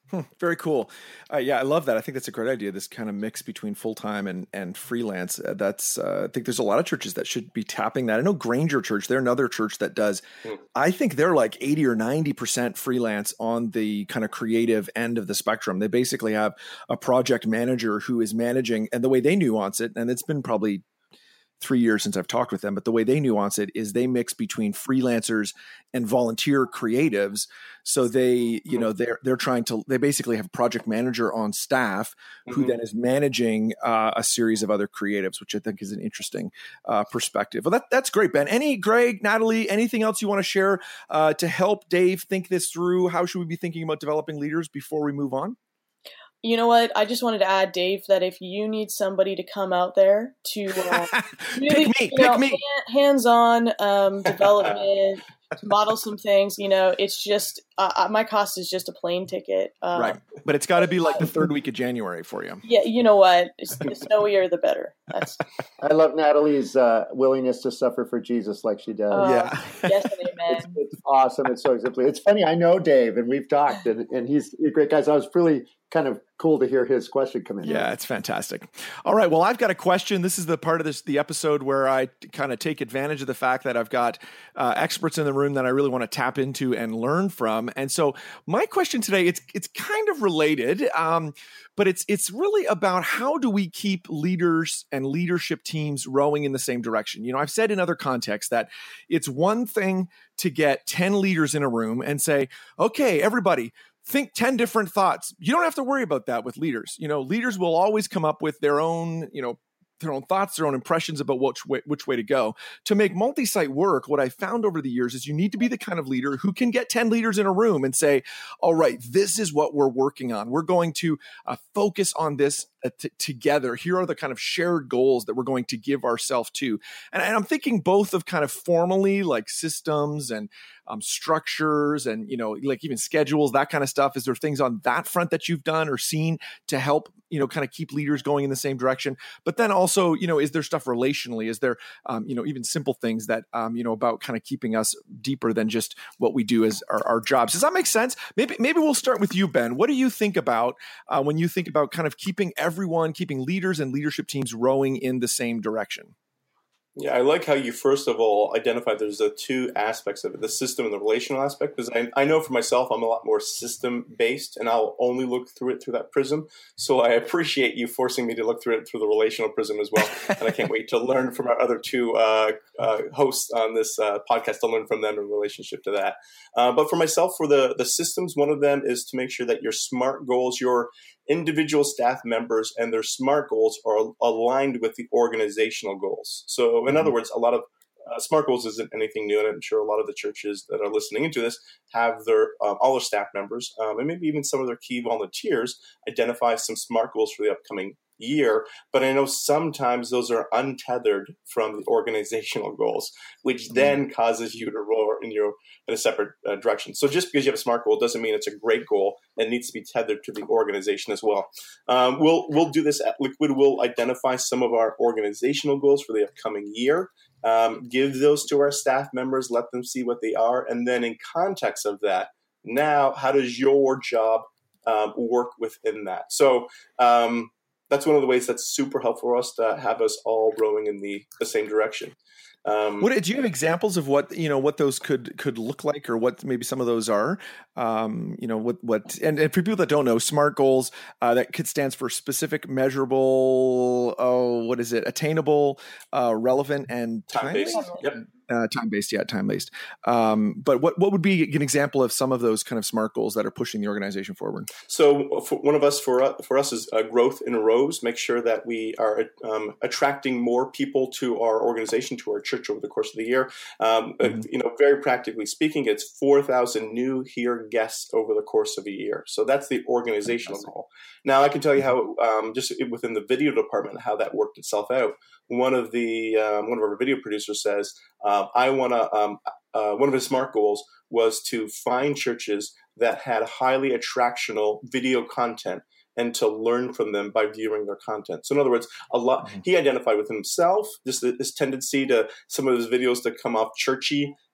Speaker 1: Hmm, very cool. Uh, yeah, I love that. I think that's a great idea. This kind of mix between full-time and, and freelance. Uh, that's, uh, I think there's a lot of churches that should be tapping that. I know Granger Church, they're another church that does, mm. I think they're like eighty or ninety percent freelance on the kind of creative end of the spectrum. They basically have a project manager who is managing, and the way they nuance it, and it's been probably three years since I've talked with them, but the way they nuance it is they mix between freelancers and volunteer creatives. So they, you know, they're, they're trying to, they basically have a project manager on staff who mm-hmm. then is managing uh, a series of other creatives, which I think is an interesting uh, perspective. Well, that, that's great, Ben. Any, Greg, Natalie, anything else you want to share uh, to help Dave think this through? How should we be thinking about developing leaders before we move on?
Speaker 4: You know what? I just wanted to add, Dave, that if you need somebody to come out there to uh, really,
Speaker 1: pick me,
Speaker 4: you know,
Speaker 1: pick me.
Speaker 4: Hand, hands-on um, development, to model some things, you know, it's just uh, my cost is just a plane ticket. Um,
Speaker 1: right, but it's got to be like the third week of January for you.
Speaker 4: Yeah, you know what? It's, the snowier, the better. That's.
Speaker 3: I love Natalie's uh, willingness to suffer for Jesus, like she does.
Speaker 4: Uh,
Speaker 1: yeah,
Speaker 4: yes, and amen.
Speaker 3: It's, it's awesome. It's so exemplary. It's funny. I know Dave, and we've talked, and, and he's a great guy. So I was really kind of cool to hear his question come in.
Speaker 1: Yeah, it's fantastic. All right. Well, I've got a question. This is the part of this, the episode where I kind of take advantage of the fact that I've got uh, experts in the room that I really want to tap into and learn from. And so my question today, it's, it's kind of related, um, but it's, it's really about how do we keep leaders and leadership teams rowing in the same direction? You know, I've said in other contexts that it's one thing to get ten leaders in a room and say, okay, everybody, think ten different thoughts. You don't have to worry about that with leaders. You know, leaders will always come up with their own, you know, their own thoughts, their own impressions about which way, which way to go. To make multi-site work, what I found over the years is you need to be the kind of leader who can get ten leaders in a room and say, all right, this is what we're working on. We're going to uh, focus on this uh, t- together. Here are the kind of shared goals that we're going to give ourselves to. And, and I'm thinking both of kind of formally like systems and um, structures and, you know, like even schedules, that kind of stuff. Is there things on that front that you've done or seen to help, you know, kind of keep leaders going in the same direction? But then also, you know, is there stuff relationally? Is there, um, you know, even simple things that, um, you know, about kind of keeping us deeper than just what we do as our, our jobs? Does that make sense? Maybe, maybe we'll start with you, Ben. What do you think about uh, when you think about kind of keeping everyone, keeping leaders and leadership teams rowing in the same direction?
Speaker 5: Yeah, I like how you first of all identified there's the two aspects of it, the system and the relational aspect, because I, I know for myself I'm a lot more system-based, and I'll only look through it through that prism. So I appreciate you forcing me to look through it through the relational prism as well, and I can't wait to learn from our other two uh, uh, hosts on this uh, podcast to learn from them in relationship to that. Uh, but for myself, for the, the systems, one of them is to make sure that your SMART goals, your individual staff members and their SMART goals are aligned with the organizational goals. So in mm-hmm. other words, a lot of uh, SMART goals isn't anything new, and I'm sure a lot of the churches that are listening into this have their um, all their staff members um, and maybe even some of their key volunteers identify some SMART goals for the upcoming year. But I know sometimes those are untethered from the organizational goals, which mm-hmm. then causes you to roll in your in a separate uh, direction. So just because you have a SMART goal doesn't mean it's a great goal. It needs to be tethered to the organization as well. Um, we'll we'll do this at Liquid. We'll identify some of our organizational goals for the upcoming year. Um, give those to our staff members. Let them see what they are, and then in context of that, now how does your job um, work within that? So. Um, That's one of the ways that's super helpful for us to have us all rowing in the, the same direction. Um,
Speaker 1: what, do you have examples of what, you know, what those could, could look like, or what maybe some of those are, um, you know, what, what, and, and for people that don't know, SMART goals, uh, that could stands for specific, measurable, oh, what is it? Attainable, uh, relevant, and
Speaker 5: time-based.
Speaker 1: timely?
Speaker 5: Yep.
Speaker 1: Uh, time-based, yeah, time-based. Um, but what, what would be an example of some of those kind of SMART goals that are pushing the organization forward?
Speaker 5: So for one of us, for us, for us is uh, growth in rows. Make sure that we are um, attracting more people to our organization, to our church over the course of the year. Um, mm-hmm. You know, very practically speaking, it's four thousand new here guests over the course of a year. So that's the organizational goal. Now, I can tell you how, um, just within the video department, how that worked itself out. One of the um, one of our video producers says, um, I want to. Um, uh, one of his SMART goals was to find churches that had highly attractional video content and to learn from them by viewing their content. So in other words, a lot mm-hmm. he identified with himself this this tendency to some of his videos to come off churchy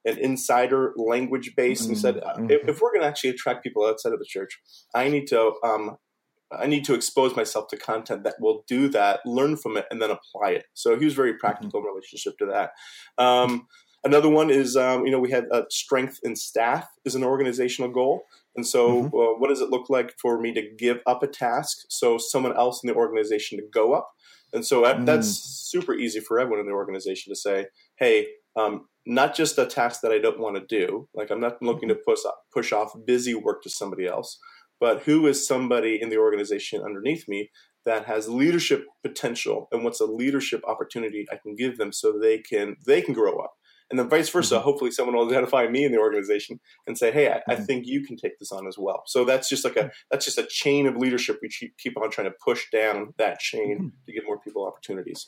Speaker 5: an insider language base mm-hmm. and said, uh, mm-hmm. if, if we're going to actually attract people outside of the church, I need to um, I need to expose myself to content that will do that, learn from it, and then apply it. So he was very practical mm-hmm. in relationship to that. Um, another one is, um, you know, we had uh, strength in staff is an organizational goal. And so mm-hmm. uh, what does it look like for me to give up a task so someone else in the organization to go up? And so that, mm. that's super easy for everyone in the organization to say, hey, um, not just a task that I don't want to do. Like I'm not looking to push, push off busy work to somebody else, but who is somebody in the organization underneath me that has leadership potential, and what's a leadership opportunity I can give them so they can they can grow up. And then vice versa, mm-hmm. hopefully someone will identify me in the organization and say, hey, I, mm-hmm. I think you can take this on as well. So that's just like a that's just a chain of leadership we keep on trying to push down that chain mm-hmm. to give more people opportunities.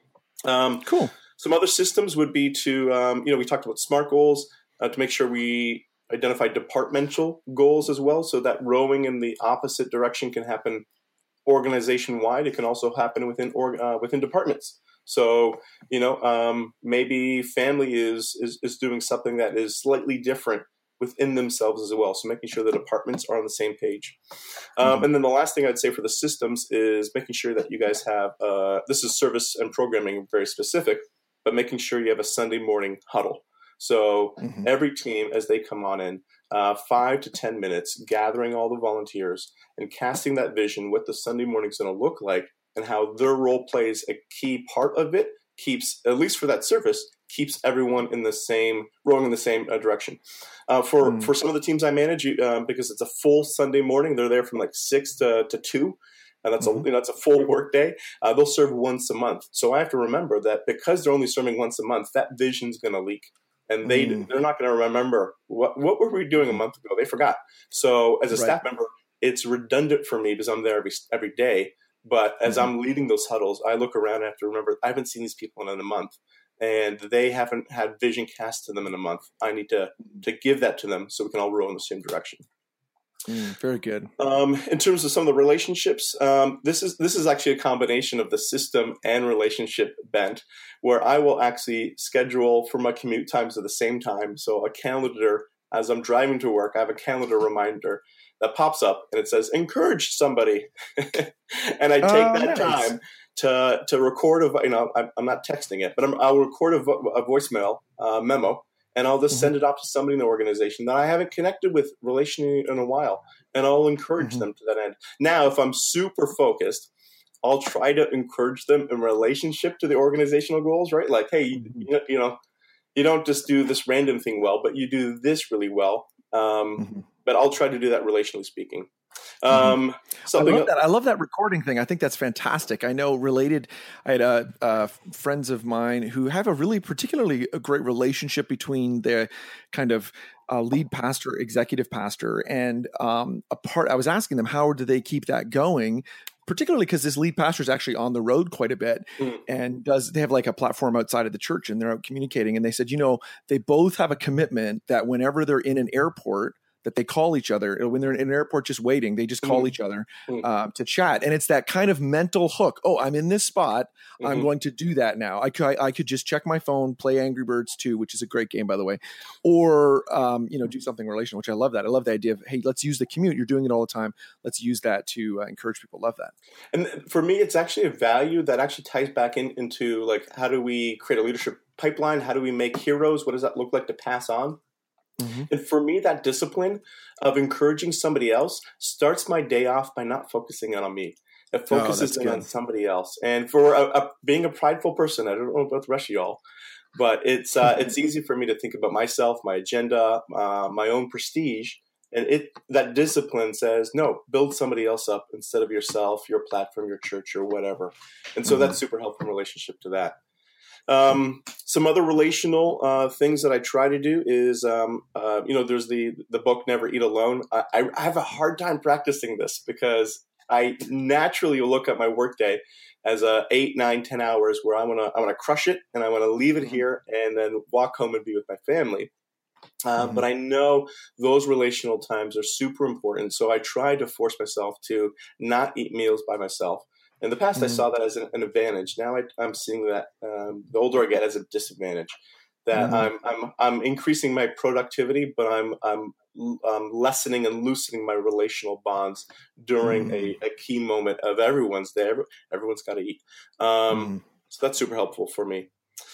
Speaker 5: Um,
Speaker 1: cool.
Speaker 5: Some other systems would be to, um, you know, we talked about SMART goals uh, to make sure we identify departmental goals as well, so that rowing in the opposite direction can happen organization-wide. It can also happen within org, uh, within departments. So, you know, um, maybe family is, is is doing something that is slightly different within themselves as well. So making sure the departments are on the same page. Um, mm-hmm. And then the last thing I'd say for the systems is making sure that you guys have, uh, this is service and programming very specific, but making sure you have a Sunday morning huddle. So mm-hmm. every team, as they come on in, uh, five to ten minutes, gathering all the volunteers and casting that vision, what the Sunday morning is going to look like, and how their role plays a key part of it, keeps, at least for that service, keeps everyone in the same, rowing in the same uh, direction. Uh, for, mm. for some of the teams I manage, uh, because it's a full Sunday morning, they're there from like six to, to two, and that's mm-hmm. a you know, it's a full work day. Uh, they'll serve once a month. So I have to remember that because they're only serving once a month, that vision's going to leak. And they, mm. they're not going to remember, what, what were we doing a month ago? They forgot. So as a right. staff member, it's redundant for me because I'm there every every day. But as mm-hmm. I'm leading those huddles, I look around and I have to remember, I haven't seen these people in a month, and they haven't had vision cast to them in a month. I need to to give that to them so we can all row in the same direction.
Speaker 1: Mm, very good.
Speaker 5: Um, in terms of some of the relationships, um, this is this is actually a combination of the system and relationship bent, where I will actually schedule for my commute times at the same time. So a calendar, as I'm driving to work, I have a calendar reminder that pops up and it says, encourage somebody. And I take oh, that nice. time to to record a, you know, I'm, I'm not texting it, but I'm, I'll record a, vo- a voicemail uh, memo, and I'll just mm-hmm. send it off to somebody in the organization that I haven't connected with relationally in a while, and I'll encourage mm-hmm. them to that end. Now, if I'm super focused, I'll try to encourage them in relationship to the organizational goals, right? Like, hey, mm-hmm. you, you know, you don't just do this random thing well, but you do this really well. Um, mm-hmm. But I'll try to do that relationally speaking. Um,
Speaker 1: mm-hmm. I love that. I love that recording thing. I think that's fantastic. I know related, I had uh, uh, friends of mine who have a really particularly a great relationship between their kind of uh, lead pastor, executive pastor, and um, a part. I was asking them, how do they keep that going? Particularly because this lead pastor is actually on the road quite a bit mm. and does they have like a platform outside of the church and they're out communicating. And they said, you know, they both have a commitment that whenever they're in an airport, that they call each other. When they're in an airport just waiting, they just call mm-hmm. each other mm-hmm. uh, to chat. And it's that kind of mental hook. Oh, I'm in this spot. Mm-hmm. I'm going to do that now. I could, I could just check my phone, play Angry Birds two, which is a great game, by the way, or, um, you know, do something relational, which I love that. I love the idea of, hey, let's use the commute. You're doing it all the time. Let's use that to uh, encourage people. Love that.
Speaker 5: And for me, it's actually a value that actually ties back in, into like, how do we create a leadership pipeline? How do we make heroes? What does that look like to pass on? Mm-hmm. And for me, that discipline of encouraging somebody else starts my day off by not focusing on me. It focuses oh, on somebody else. And for a, a, being a prideful person, I don't know about the rest of y'all, but it's uh, it's easy for me to think about myself, my agenda, uh, my own prestige. And it that discipline says, no, build somebody else up instead of yourself, your platform, your church, or whatever. And so mm-hmm. that's super helpful in relationship to that. Um, some other relational uh, things that I try to do is, um, uh, you know, there's the the book Never Eat Alone. I, I have a hard time practicing this because I naturally will look at my workday as a eight, nine, ten hours where I want to I want to crush it and I want to leave it here and then walk home and be with my family. Uh, mm-hmm. But I know those relational times are super important, so I try to force myself to not eat meals by myself. In the past, mm-hmm. I saw that as an, an advantage. Now I, I'm seeing that um, the older I get as a disadvantage. that
Speaker 1: Mm-hmm.
Speaker 5: I'm I'm I'm increasing my productivity, but I'm I'm um, lessening and loosening my relational bonds during
Speaker 1: Mm-hmm.
Speaker 5: a, a key moment of everyone's day. Every, everyone's got to eat. Um,
Speaker 1: Mm-hmm.
Speaker 5: so that's super helpful for me.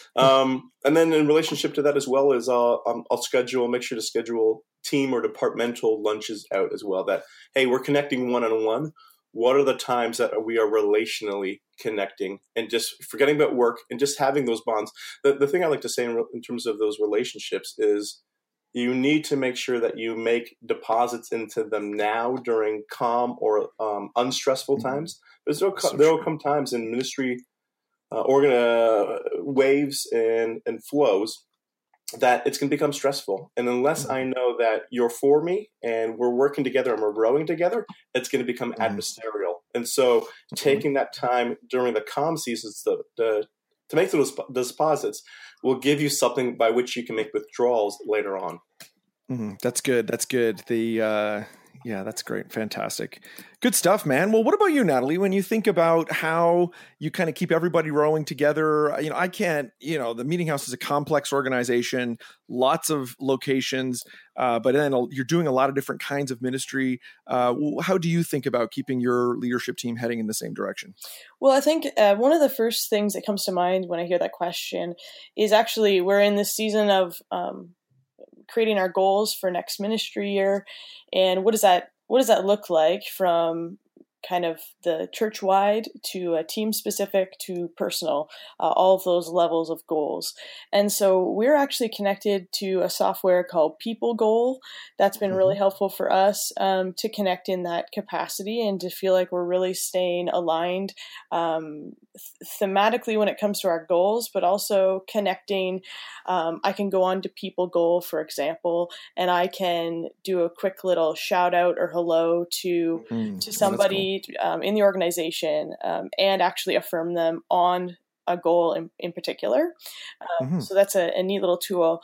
Speaker 5: Um, and then in relationship to that as well is uh, um, I'll schedule, make sure to schedule team or departmental lunches out as well. That, hey, we're connecting one-on-one. What are the times that we are relationally connecting and just forgetting about work and just having those bonds? The, the thing I like to say in, re- in terms of those relationships is you need to make sure that you make deposits into them now during calm or um, unstressful times. Because there'll,
Speaker 1: So
Speaker 5: there'll
Speaker 1: true.
Speaker 5: come times in ministry uh, organ uh, waves and, and flows that it's going to become stressful. And unless
Speaker 1: Mm-hmm.
Speaker 5: I know that you're for me and we're working together and we're rowing together, it's going to become
Speaker 1: Mm-hmm.
Speaker 5: adversarial. And so taking that time during the calm seasons to, to, to make those, those deposits will give you something by which you can make withdrawals later on.
Speaker 1: Mm-hmm. That's good. That's good. The uh, yeah, that's great. Fantastic. Good stuff, man. Well, what about you, Natalie? When you think about how you kind of keep everybody rowing together, you know, I can't, you know, the Meeting House is a complex organization, lots of locations, uh, but then you're doing a lot of different kinds of ministry. Uh, how do you think about keeping your leadership team heading in the same direction?
Speaker 4: Well, I think uh, one of the first things that comes to mind when I hear that question is actually we're in this season of um, creating our goals for next ministry year, and what does that what does that look like from kind of the church-wide to a team-specific to personal, uh, all of those levels of goals. And so we're actually connected to a software called People Goal. That's been really helpful for us um, to connect in that capacity and to feel like we're really staying aligned um, th- thematically when it comes to our goals, but also connecting. Um, I can go on to People Goal, for example, and I can do a quick little shout out or hello to,
Speaker 1: Mm,
Speaker 4: to
Speaker 1: yeah,
Speaker 4: somebody Um, in the organization um, and actually affirm them on a goal in, in particular. Um,
Speaker 1: mm-hmm.
Speaker 4: So that's a, a neat little tool.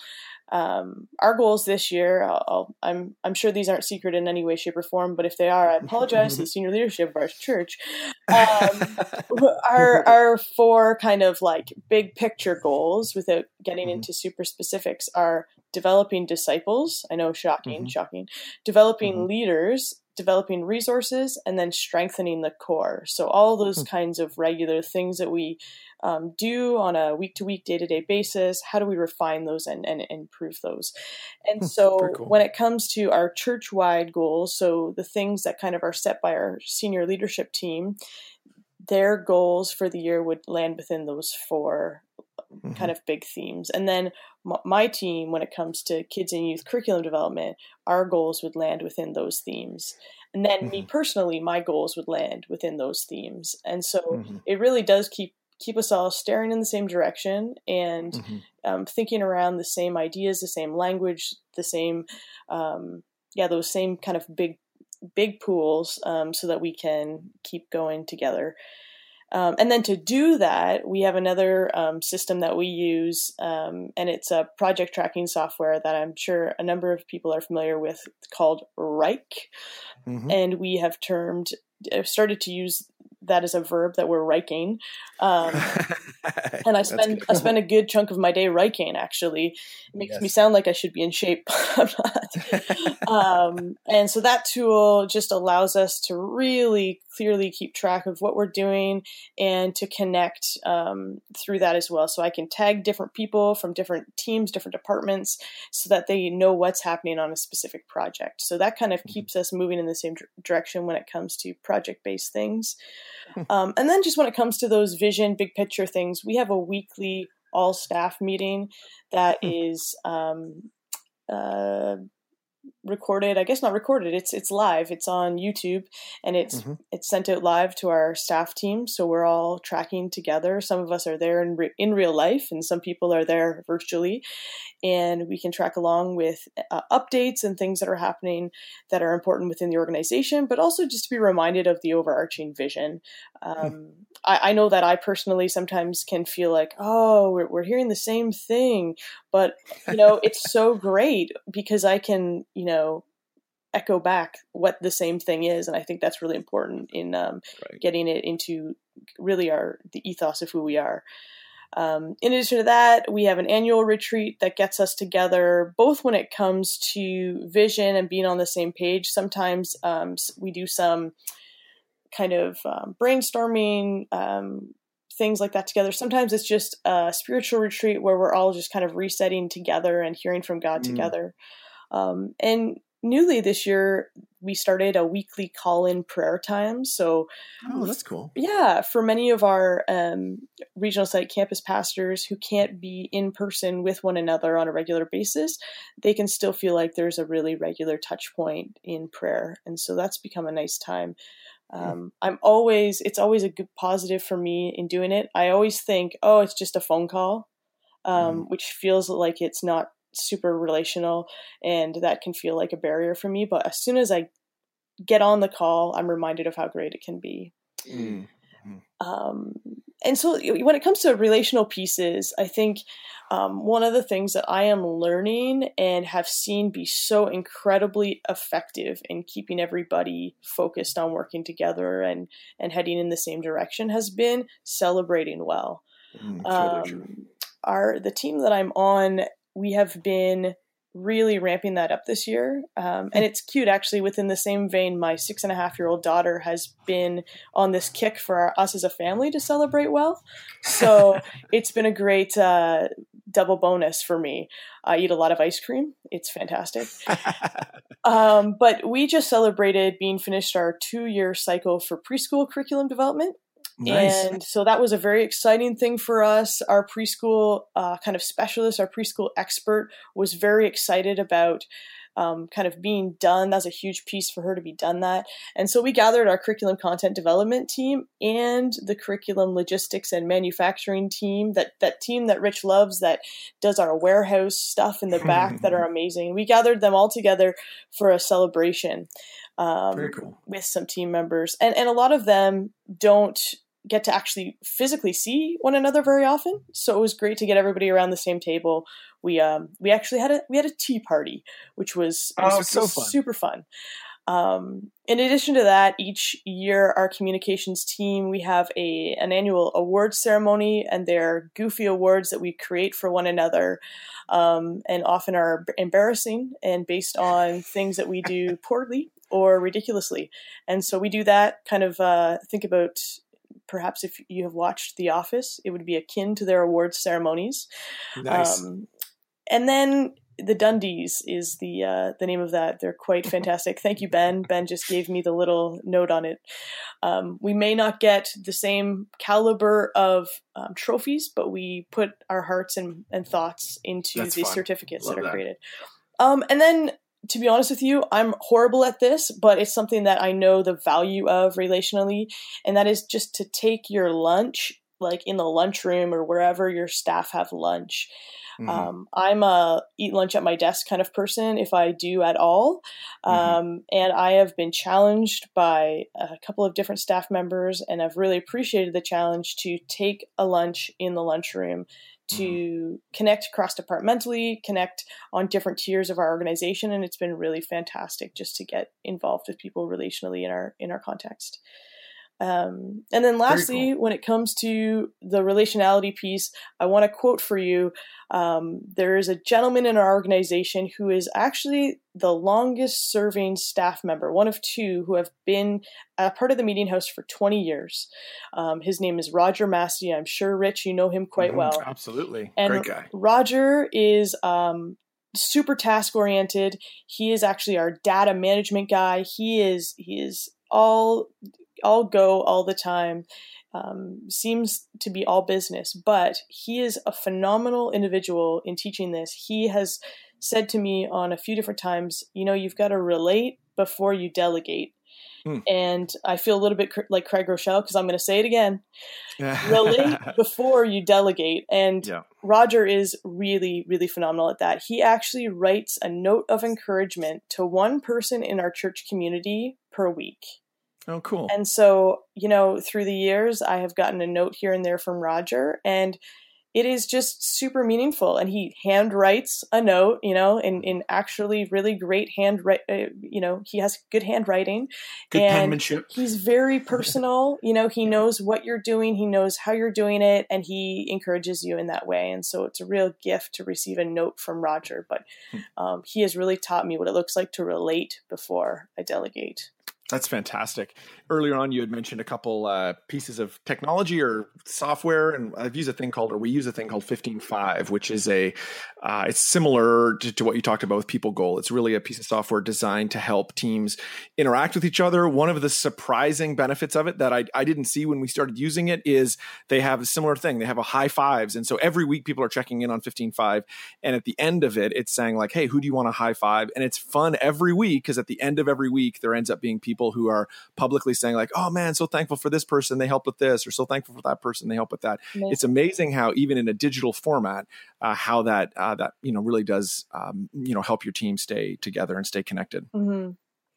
Speaker 4: Um, our goals this year, I'll, I'll, I'm I'm sure these aren't secret in any way, shape, or form, but if they are, I apologize to the senior leadership of our church. Um, our our four kind of like big picture goals, without getting
Speaker 1: Mm-hmm.
Speaker 4: into super specifics, are developing disciples. I know, shocking,
Speaker 1: Mm-hmm.
Speaker 4: shocking. Developing
Speaker 1: Mm-hmm.
Speaker 4: leaders, developing resources, and then strengthening the core. So all those
Speaker 1: Hmm.
Speaker 4: kinds of regular things that we um, do on a week-to-week, day-to-day basis, how do we refine those and, and improve those? And
Speaker 1: Very
Speaker 4: so
Speaker 1: cool.
Speaker 4: when it comes to our church-wide goals, so the things that kind of are set by our senior leadership team, their goals for the year would land within those four
Speaker 1: Mm-hmm.
Speaker 4: kind of big themes. And then m- my team, when it comes to kids and youth curriculum development, our goals would land within those themes. And then
Speaker 1: Mm-hmm.
Speaker 4: me personally, my goals would land within those themes. And so
Speaker 1: Mm-hmm.
Speaker 4: it really does keep keep us all staring in the same direction and
Speaker 1: Mm-hmm.
Speaker 4: um, thinking around the same ideas, the same language, the same, um, yeah, those same kind of big, big pools um, so that we can keep going together. Um, and then to do that, we have another um, system that we use, um, and it's a project tracking software that I'm sure a number of people are familiar with called Rike.
Speaker 1: Mm-hmm.
Speaker 4: And we have termed, started to use that as a verb that we're riking. Um, and I spend I spend a good chunk of my day riking, actually. It makes
Speaker 1: Yes.
Speaker 4: me sound like I should be in shape, but I'm not. um, and so that tool just allows us to really clearly keep track of what we're doing and to connect um, through that as well. So I can tag different people from different teams, different departments, so that they know what's happening on a specific project. So that kind of keeps us moving in the same d- direction when it comes to project-based things. Um, and then just when it comes to those vision, big picture things, we have a weekly all staff meeting that is um, uh, recorded. I guess not recorded. It's it's live. It's on YouTube, and it's
Speaker 1: Mm-hmm.
Speaker 4: it's sent out live to our staff team. So we're all tracking together. Some of us are there in re- in real life, and some people are there virtually. And we can track along with uh, updates and things that are happening that are important within the organization, but also just to be reminded of the overarching vision. Um, I, I know that I personally sometimes can feel like, oh, we're, we're hearing the same thing, but you know, it's so great because I can, you know, echo back what the same thing is, and I think that's really important in um,
Speaker 1: Right.
Speaker 4: getting it into really our the ethos of who we are. Um, in addition to that, we have an annual retreat that gets us together, both when it comes to vision and being on the same page. Sometimes um, we do some kind of um, brainstorming, um, things like that together. Sometimes it's just a spiritual retreat where we're all just kind of resetting together and hearing from God mm. together. Um, and newly this year, we started a weekly call-in prayer time. So,
Speaker 1: oh, that's cool.
Speaker 4: Yeah, for many of our um, regional site campus pastors who can't be in person with one another on a regular basis, they can still feel like there's a really regular touch point in prayer. And so that's become a nice time. Um, I'm always, it's always a good positive for me in doing it. I always think, oh, it's just a phone call, um, mm. which feels like it's not super relational, and that can feel like a barrier for me. But as soon as I get on the call, I'm reminded of how great it can be. Mm-hmm. Um, and so when it comes to relational pieces, I think um, one of the things that I am learning and have seen be so incredibly effective in keeping everybody focused on working together and, and heading in the same direction has been celebrating well.
Speaker 1: Mm, totally true.
Speaker 4: Um, our, the team that I'm on, we have been really ramping that up this year. Um, and it's cute, actually, within the same vein, my six and a half year old daughter has been on this kick for our, us as a family to celebrate well. So it's been a great uh, double bonus for me. I eat a lot of ice cream. It's fantastic. um, but we just celebrated being finished our two year cycle for preschool curriculum development. Nice. And so that was a very exciting thing for us. Our preschool uh, kind of specialist, our preschool expert, was very excited about um, kind of being done. That's a huge piece for her to be done that. And so we gathered our curriculum content development team and the curriculum logistics and manufacturing team, that, that team that Rich loves, that does our warehouse stuff in the back that are amazing. We gathered them all together for a celebration um, Very cool. with some team members. And, and a lot of them don't get to actually physically see one another very often. So it was great to get everybody around the same table. We um we actually had a we had a tea party, which was,
Speaker 1: oh,
Speaker 4: was,
Speaker 1: so
Speaker 4: was
Speaker 1: fun.
Speaker 4: super fun. Um, in addition to that, each year our communications team, we have a an annual awards ceremony, and they're goofy awards that we create for one another, um, and often are embarrassing and based on things that we do poorly or ridiculously. And so we do that kind of uh, think about. Perhaps if you have watched The Office, it would be akin to their awards ceremonies.
Speaker 1: Nice.
Speaker 4: Um, and then the Dundies is the uh, the name of that. They're quite fantastic. Thank you, Ben. Ben just gave me the little note on it. Um, we may not get the same caliber of um, trophies, but we put our hearts and, and thoughts into
Speaker 1: That's
Speaker 4: the
Speaker 1: fun.
Speaker 4: certificates
Speaker 1: Love
Speaker 4: that are
Speaker 1: that.
Speaker 4: created. Um, and then, to be honest with you, I'm horrible at this, but it's something that I know the value of relationally, and that is just to take your lunch, like in the lunchroom or wherever your staff have lunch. Mm-hmm. Um, I'm a eat lunch at my desk kind of person, if I do at all. Um, mm-hmm. And I have been challenged by a couple of different staff members, and I've really appreciated the challenge to take a lunch in the lunchroom, to mm-hmm. connect cross-departmentally, connect on different tiers of our organization. And it's been really fantastic just to get involved with people relationally in our, in our context. Um, and then lastly, cool. when it comes to the relationality piece, I want to quote for you. Um, there is a gentleman in our organization who is actually the longest serving staff member, one of two who have been a part of the Meeting House for twenty years. Um, his name is Roger Massey. I'm sure, Rich, you know him quite
Speaker 1: mm-hmm.
Speaker 4: well.
Speaker 1: Absolutely.
Speaker 4: And
Speaker 1: great guy.
Speaker 4: Roger is um, super task oriented. He is actually our data management guy. He is, he is all... all go all the time, um, seems to be all business, but he is a phenomenal individual in teaching this. He has said to me on a few different times, you know, you've got to relate before you delegate. Mm. And I feel a little bit cr- like Craig Rochelle, because I'm going to say it again. Relate before you delegate. And yeah. Roger is really, really phenomenal at that. He actually writes a note of encouragement to one person in our church community per week.
Speaker 1: Oh, cool.
Speaker 4: And so, you know, through the years, I have gotten a note here and there from Roger, and it is just super meaningful. And he hand writes a note, you know, in, in actually really great hand, uh, you know, he has good handwriting.
Speaker 1: Good
Speaker 4: and
Speaker 1: penmanship.
Speaker 4: He's very personal. You know, he knows what you're doing. He knows how you're doing it, and he encourages you in that way. And so it's a real gift to receive a note from Roger. But um, he has really taught me what it looks like to relate before I delegate.
Speaker 1: That's fantastic. Earlier on, you had mentioned a couple uh, pieces of technology or software, and I've used a thing called, or we use a thing called fifteen five, which is a, uh, it's similar to, to what you talked about with People Goal. It's really a piece of software designed to help teams interact with each other. One of the surprising benefits of it that I, I didn't see when we started using it is they have a similar thing. They have a high fives. And so every week people are checking in on fifteen five. And at the end of it, it's saying like, hey, who do you want a high five? And it's fun every week because at the end of every week, there ends up being people who are publicly saying like, oh man, so thankful for this person, they help with this, or so thankful for that person, they help with that. Amazing. It's amazing how even in a digital format, uh, how that uh, that you know really does um, you know help your team stay together and stay connected.
Speaker 4: Mm-hmm.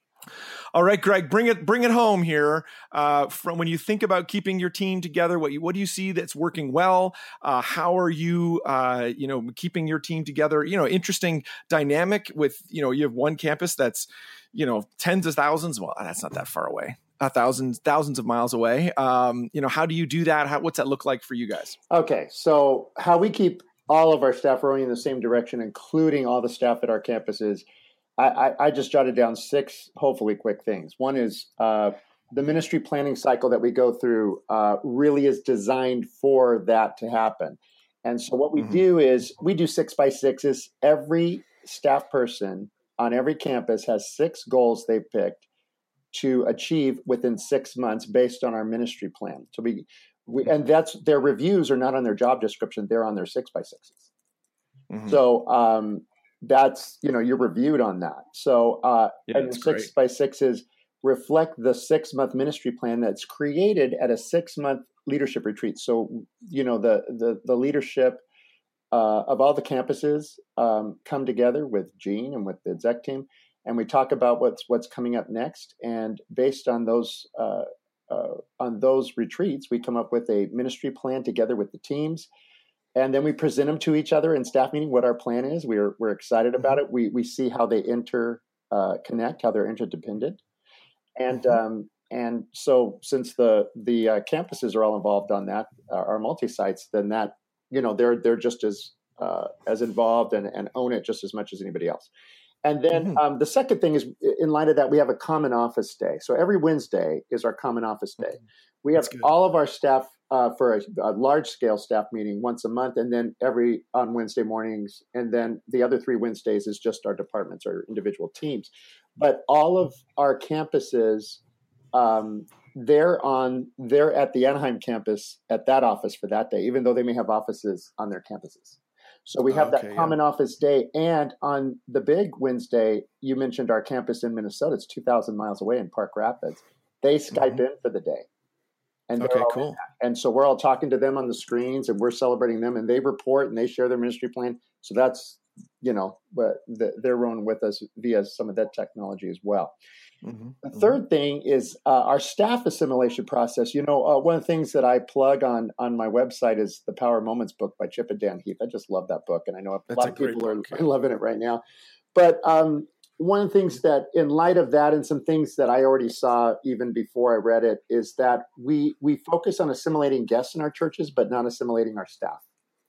Speaker 1: All right, Greg, bring it bring it home here. Uh, from when you think about keeping your team together, what you, what do you see that's working well? Uh, how are you, uh, you know, keeping your team together? You know, interesting dynamic with, you know, you have one campus that's, you know, tens of thousands. Well, that's not that far away. Uh, thousands, thousands of miles away. Um, you know, how do you do that? How, what's that look like for you guys?
Speaker 3: Okay, so how we keep all of our staff rowing in the same direction, including all the staff at our campuses. I, I, I just jotted down six, hopefully quick things. One is uh, the ministry planning cycle that we go through uh, really is designed for that to happen. And so what we mm-hmm. do is we do six by sixes. Every staff person on every campus has six goals they've picked to achieve within six months based on our ministry plan. So we, we and that's their reviews are not on their job description; they're on their six by sixes. Mm-hmm. So um, that's you know you're reviewed on that. So uh,
Speaker 1: yeah,
Speaker 3: and the six great. by sixes reflect the six month ministry plan that's created at a six month leadership retreat. So you know the the the leadership uh, of all the campuses um, come together with Gene and with the exec team. And we talk about what's what's coming up next, and based on those uh, uh, on those retreats, we come up with a ministry plan together with the teams, and then we present them to each other in staff meeting. What our plan is, we're we're excited about it. We we see how they inter uh, connect, how they're interdependent, and mm-hmm. um, and so since the the uh, campuses are all involved on that, uh, our multi sites, then that you know they're they're just as uh, as involved and, and own it just as much as anybody else. And then mm-hmm. um, the second thing is, in light of that, we have a common office day. So every Wednesday is our common office day. We have all of our staff uh, for a, a large-scale staff meeting once a month, and then every on Wednesday mornings. And then the other three Wednesdays is just our departments or individual teams. But all of our campuses, um, they're on they're at the Anaheim campus at that office for that day, even though they may have offices on their campuses. So we have okay, that common yeah. office day. And on the big Wednesday, you mentioned our campus in Minnesota. It's two thousand miles away in Park Rapids. They Skype mm-hmm. in for the day. And
Speaker 1: okay, cool.
Speaker 3: And so we're all talking to them on the screens and we're celebrating them, and they report and they share their ministry plan. So that's, you know, they're rowing with us via some of that technology as well. Mm-hmm. The mm-hmm. third thing is uh, our staff assimilation process. You know, uh, one of the things that I plug on on my website is the Power Moments book by Chip and Dan Heath. I just love that book, and I know a That's lot a of people book, are yeah. loving it right now. But um, one of the things that, in light of that, and some things that I already saw even before I read it, is that we we focus on assimilating guests in our churches, but not assimilating our staff.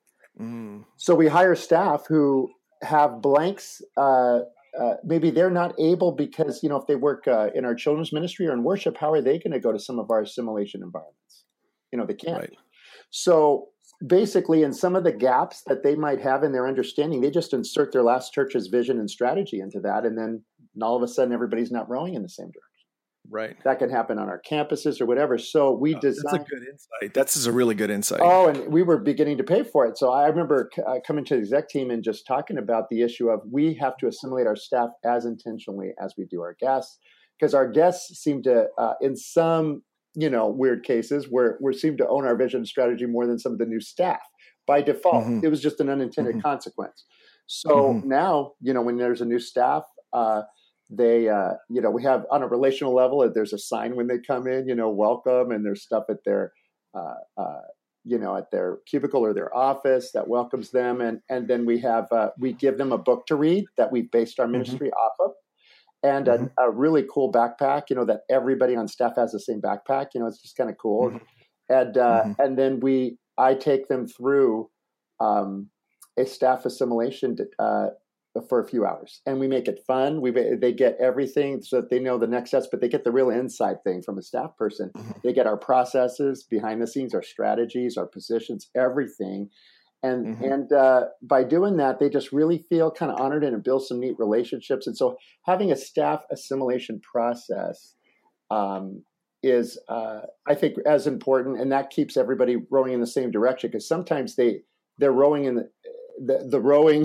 Speaker 3: Mm. So we hire staff who have blanks. Uh, Uh, maybe they're not able because, you know, if they work uh, in our children's ministry or in worship, how are they going to go to some of our assimilation environments? You know, they can't. Right. So basically, in some of the gaps that they might have in their understanding, they just insert their last church's vision and strategy into that. And then all of a sudden, everybody's not rowing in the same direction.
Speaker 1: Right.
Speaker 3: That can happen on our campuses or whatever. So we oh, designed.
Speaker 1: That's a good insight. That's a really good insight.
Speaker 3: Oh, and we were beginning to pay for it. So I remember uh, coming to the exec team and just talking about the issue of we have to assimilate our staff as intentionally as we do our guests, because our guests seem to, uh, in some, you know, weird cases, where we seem to own our vision and strategy more than some of the new staff by default. Mm-hmm. It was just an unintended mm-hmm. consequence. So mm-hmm. now, you know, when there's a new staff, uh, They, uh, you know, we have on a relational level, there's a sign when they come in, you know, welcome, and there's stuff at their, uh, uh, you know, at their cubicle or their office that welcomes them. And, and then we have, uh, we give them a book to read that we've based our ministry mm-hmm. off of, and mm-hmm. a, a really cool backpack, you know, that everybody on staff has the same backpack. You know, it's just kind of cool. Mm-hmm. And, uh, mm-hmm. and then we, I take them through um, a staff assimilation uh, for a few hours, and we make it fun. We they get everything so that they know the next steps, but they get the real inside thing from a staff person. Mm-hmm. They get our processes behind the scenes, our strategies, our positions, everything. And mm-hmm. and uh, by doing that, they just really feel kind of honored, and it builds some neat relationships. And so having a staff assimilation process um, is, uh, I think, as important, and that keeps everybody rowing in the same direction, because sometimes they they're rowing in the the, the rowing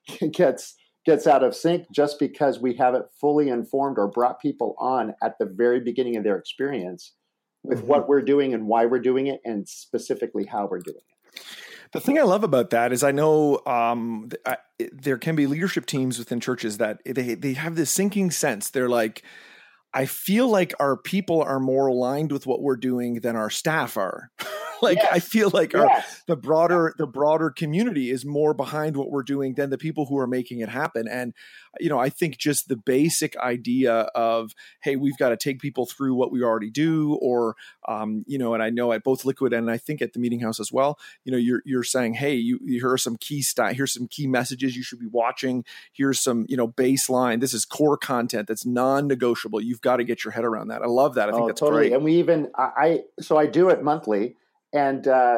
Speaker 3: gets gets out of sync just because we haven't fully informed or brought people on at the very beginning of their experience with mm-hmm. what we're doing and why we're doing it, and specifically how we're doing it.
Speaker 1: The thing I love about that is I know um, I, there can be leadership teams within churches that they they have this sinking sense. They're like, I feel like our people are more aligned with what we're doing than our staff are. Like, yes. I feel like our, yes. the broader the broader community is more behind what we're doing than the people who are making it happen. And, you know, I think just the basic idea of, hey, we've got to take people through what we already do, or, um, you know, and I know at both Liquid and I think at the Meeting House as well, you know, you're you're saying, hey, you, here are some key st- here's some key messages you should be watching. Here's some, you know, baseline. This is core content that's non-negotiable. You've got to get your head around that. I love that. I think
Speaker 3: oh,
Speaker 1: that's
Speaker 3: totally.
Speaker 1: great.
Speaker 3: And we even, I, I so I do it monthly. And uh,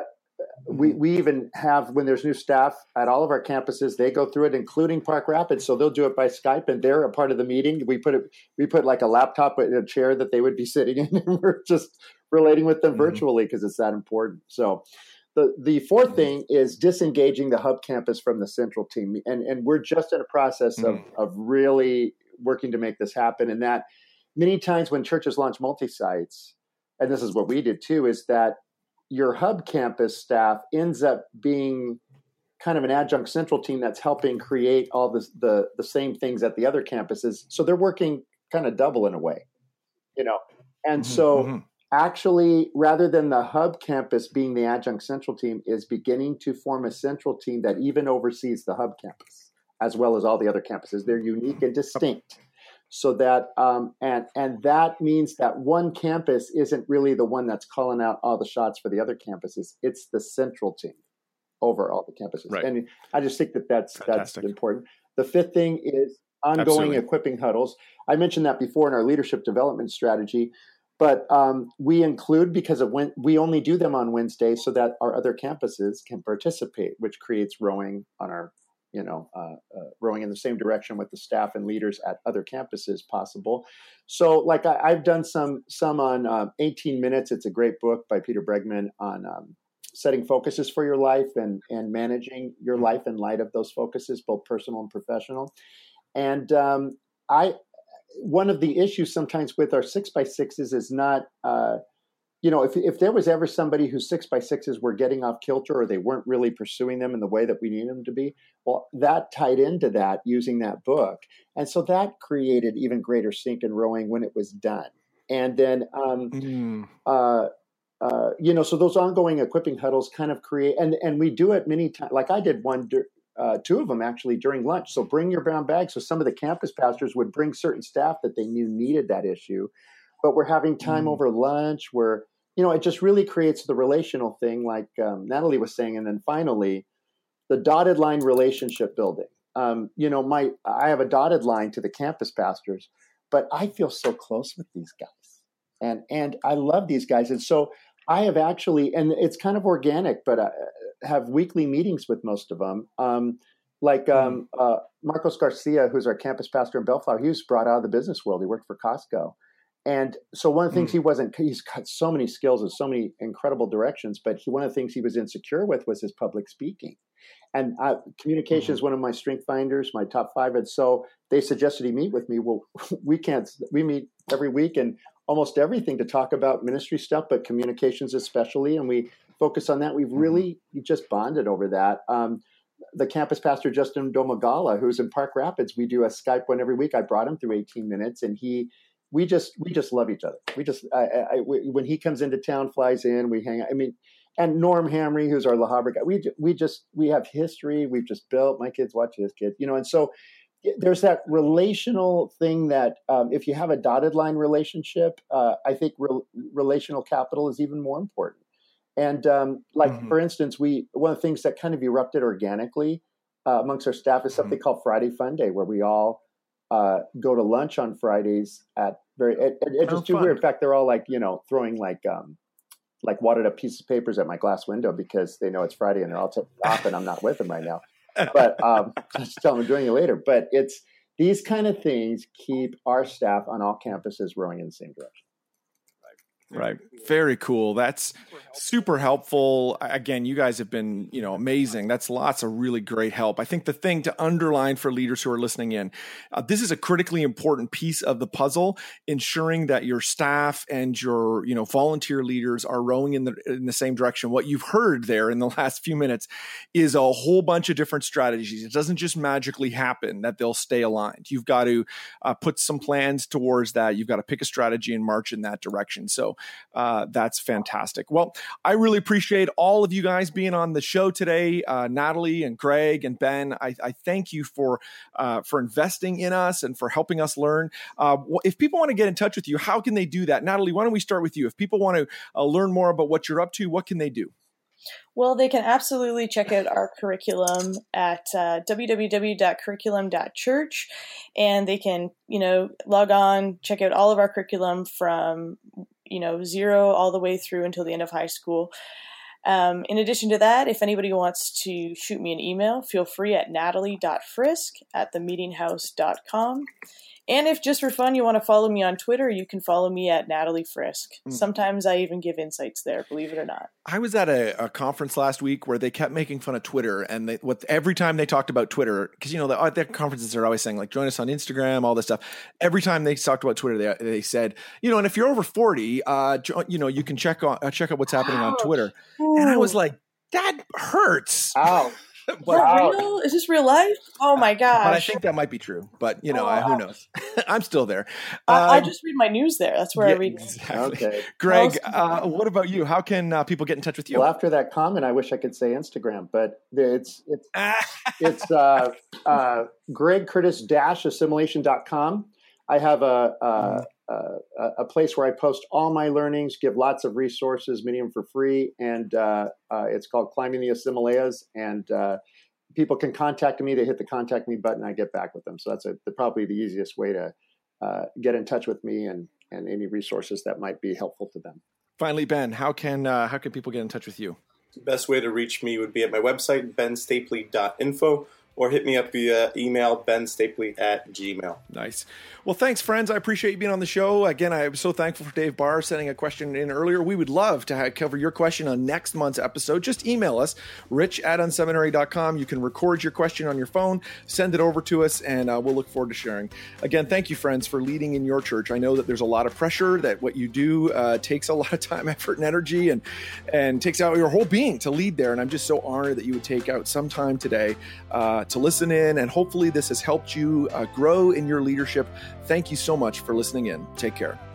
Speaker 3: we we even have, when there's new staff at all of our campuses, they go through it, including Park Rapids. So they'll do it by Skype, and they're a part of the meeting. We put it, we put like a laptop in a chair that they would be sitting in, and we're just relating with them mm-hmm. virtually because it's that important. So the the fourth mm-hmm. thing is disengaging the hub campus from the central team, and and we're just in a process mm-hmm. of of really working to make this happen. And that many times when churches launch multi-sites, and this is what we did too, is that your hub campus staff ends up being kind of an adjunct central team that's helping create all this, the the same things at the other campuses. So they're working kind of double in a way, you know. And mm-hmm, so mm-hmm. actually, rather than the hub campus being the adjunct central team, is beginning to form a central team that even oversees the hub campus as well as all the other campuses. They're unique and distinct. So that, um, and and that means that one campus isn't really the one that's calling out all the shots for the other campuses. It's the central team over all the campuses. Right. And I just think that that's, that's important. The fifth thing is ongoing Absolutely. equipping huddles. I mentioned that before in our leadership development strategy, but um, we include, because of when we only do them on Wednesday so that our other campuses can participate, which creates rowing on our you know, uh, uh, rowing in the same direction with the staff and leaders at other campuses possible. So like I, I've done some some on uh, eighteen minutes. It's a great book by Peter Bregman on um, setting focuses for your life and, and managing your life in light of those focuses, both personal and professional. And um, I, one of the issues sometimes with our six by sixes is not, uh, you know, if if there was ever somebody whose six by sixes were getting off kilter, or they weren't really pursuing them in the way that we need them to be, well, that tied into that using that book. And so that created even greater sync and rowing when it was done. And then, um, mm. uh, uh, you know, so those ongoing equipping huddles kind of create, and, and we do it many times. Like I did one, uh, two of them actually during lunch. So bring your brown bag. So some of the campus pastors would bring certain staff that they knew needed that issue, but we're having time mm. over lunch where, you know, it just really creates the relational thing, like um, Natalie was saying. And then finally, the dotted line relationship building. Um, you know, my I have a dotted line to the campus pastors, but I feel so close with these guys, and and I love these guys. And so I have actually, and it's kind of organic, but I have weekly meetings with most of them. Um, like um, uh, Marcos Garcia, who's our campus pastor in Bellflower, he was brought out of the business world. He worked for Costco. And so one of the things mm. he wasn't, he's got so many skills and so many incredible directions, but he, one of the things he was insecure with was his public speaking. And uh, communication mm. is one of my strength finders, my top five. And so they suggested he meet with me. Well, we can't, we meet every week and almost everything to talk about ministry stuff, but communications especially. And we focus on that. We've mm. really just bonded over that. Um, the campus pastor, Justin Domagala, who's in Park Rapids, we do a Skype one every week. I brought him through eighteen minutes, and he, We just we just love each other. We just I, I, we, when he comes into town, flies in, we hang out. I mean, and Norm Hamry, who's our La Habra guy. We we just we have history. We've just built. My kids watch his kids, you know, and so there's that relational thing that um, if you have a dotted line relationship, uh, I think re- relational capital is even more important. And um, like mm-hmm. for instance, we one of the things that kind of erupted organically uh, amongst our staff is something mm-hmm. called Friday Fun Day, where we all uh, go to lunch on Fridays at very. It, it, it's just too weird. In fact, they're all like you know throwing like. Um, like wadded up pieces of papers at my glass window because they know it's Friday and they're all tipped off and I'm not with them right now. But um, just tell them I'm doing it later. But it's these kind of things keep our staff on all campuses rowing in the same direction.
Speaker 1: Right. Very cool. That's super helpful. Again, you guys have been, you know, amazing. That's lots of really great help. I think the thing to underline for leaders who are listening in, uh, this is a critically important piece of the puzzle, ensuring that your staff and your, you know, volunteer leaders are rowing in the in the same direction. What you've heard there in the last few minutes is a whole bunch of different strategies. It doesn't just magically happen that they'll stay aligned. You've got to uh, put some plans towards that. You've got to pick a strategy and march in that direction. So Uh, that's fantastic. Well, I really appreciate all of you guys being on the show today. Uh, Natalie and Greg and Ben, I, I thank you for uh, for investing in us and for helping us learn. Uh, if people want to get in touch with you, how can they do that? Natalie, why don't we start with you? If people want to uh, learn more about what you're up to, what can they do?
Speaker 4: Well, they can absolutely check out our curriculum at uh, w w w dot curriculum dot church, and they can, you know, log on, check out all of our curriculum from, you know, zero all the way through until the end of high school. Um, in addition to that, if anybody wants to shoot me an email, feel free at natalie dot frisk at the meeting house dot com. And if just for fun you want to follow me on Twitter, you can follow me at Natalie Frisk. Mm. Sometimes I even give insights there, believe it or not.
Speaker 1: I was at a, a conference last week where they kept making fun of Twitter, and they, what every time they talked about Twitter, because you know the, their conferences are always saying like join us on Instagram, all this stuff. Every time they talked about Twitter, they they said, you know, and if you're over forty, uh, you know, you can check on uh, check out what's happening on Twitter. Ooh. And I was like, that hurts.
Speaker 3: Ow.
Speaker 4: Is that real? Is this real life? Oh my gosh.
Speaker 1: But I think that might be true. But, you know, oh, I, who knows? I'm still there.
Speaker 4: I, um, I just read my news there. That's where yeah, I read.
Speaker 1: Exactly. Okay. Greg, uh, what about you? How can uh, people get in touch with you?
Speaker 3: Well, after that comment, I wish I could say Instagram, but it's it's it's uh, uh, Greg Curtis dash assimilation dot com. I have a, a, a a place where I post all my learnings, give lots of resources, many of them for free, and uh, uh, it's called Climbing the Assimileas. And uh, people can contact me. They hit the contact me button. I get back with them. So that's a, probably the easiest way to uh, get in touch with me and and any resources that might be helpful to them.
Speaker 1: Finally, Ben, how can uh, how can people get in touch with you?
Speaker 5: The best way to reach me would be at my website, ben stapley dot info. Or hit me up via email, ben stapley at gmail.
Speaker 1: Nice. Well, thanks, friends. I appreciate you being on the show. Again, I'm so thankful for Dave Barr sending a question in earlier. We would love to have, cover your question on next month's episode. Just email us, rich at unseminary dot com. You can record your question on your phone, send it over to us, and uh, we'll look forward to sharing. Again, thank you, friends, for leading in your church. I know that there's a lot of pressure, that what you do uh, takes a lot of time, effort, and energy, and, and takes out your whole being to lead there. And I'm just so honored that you would take out some time today uh, to listen in, and hopefully this has helped you uh, grow in your leadership. Thank you so much for listening in. Take care.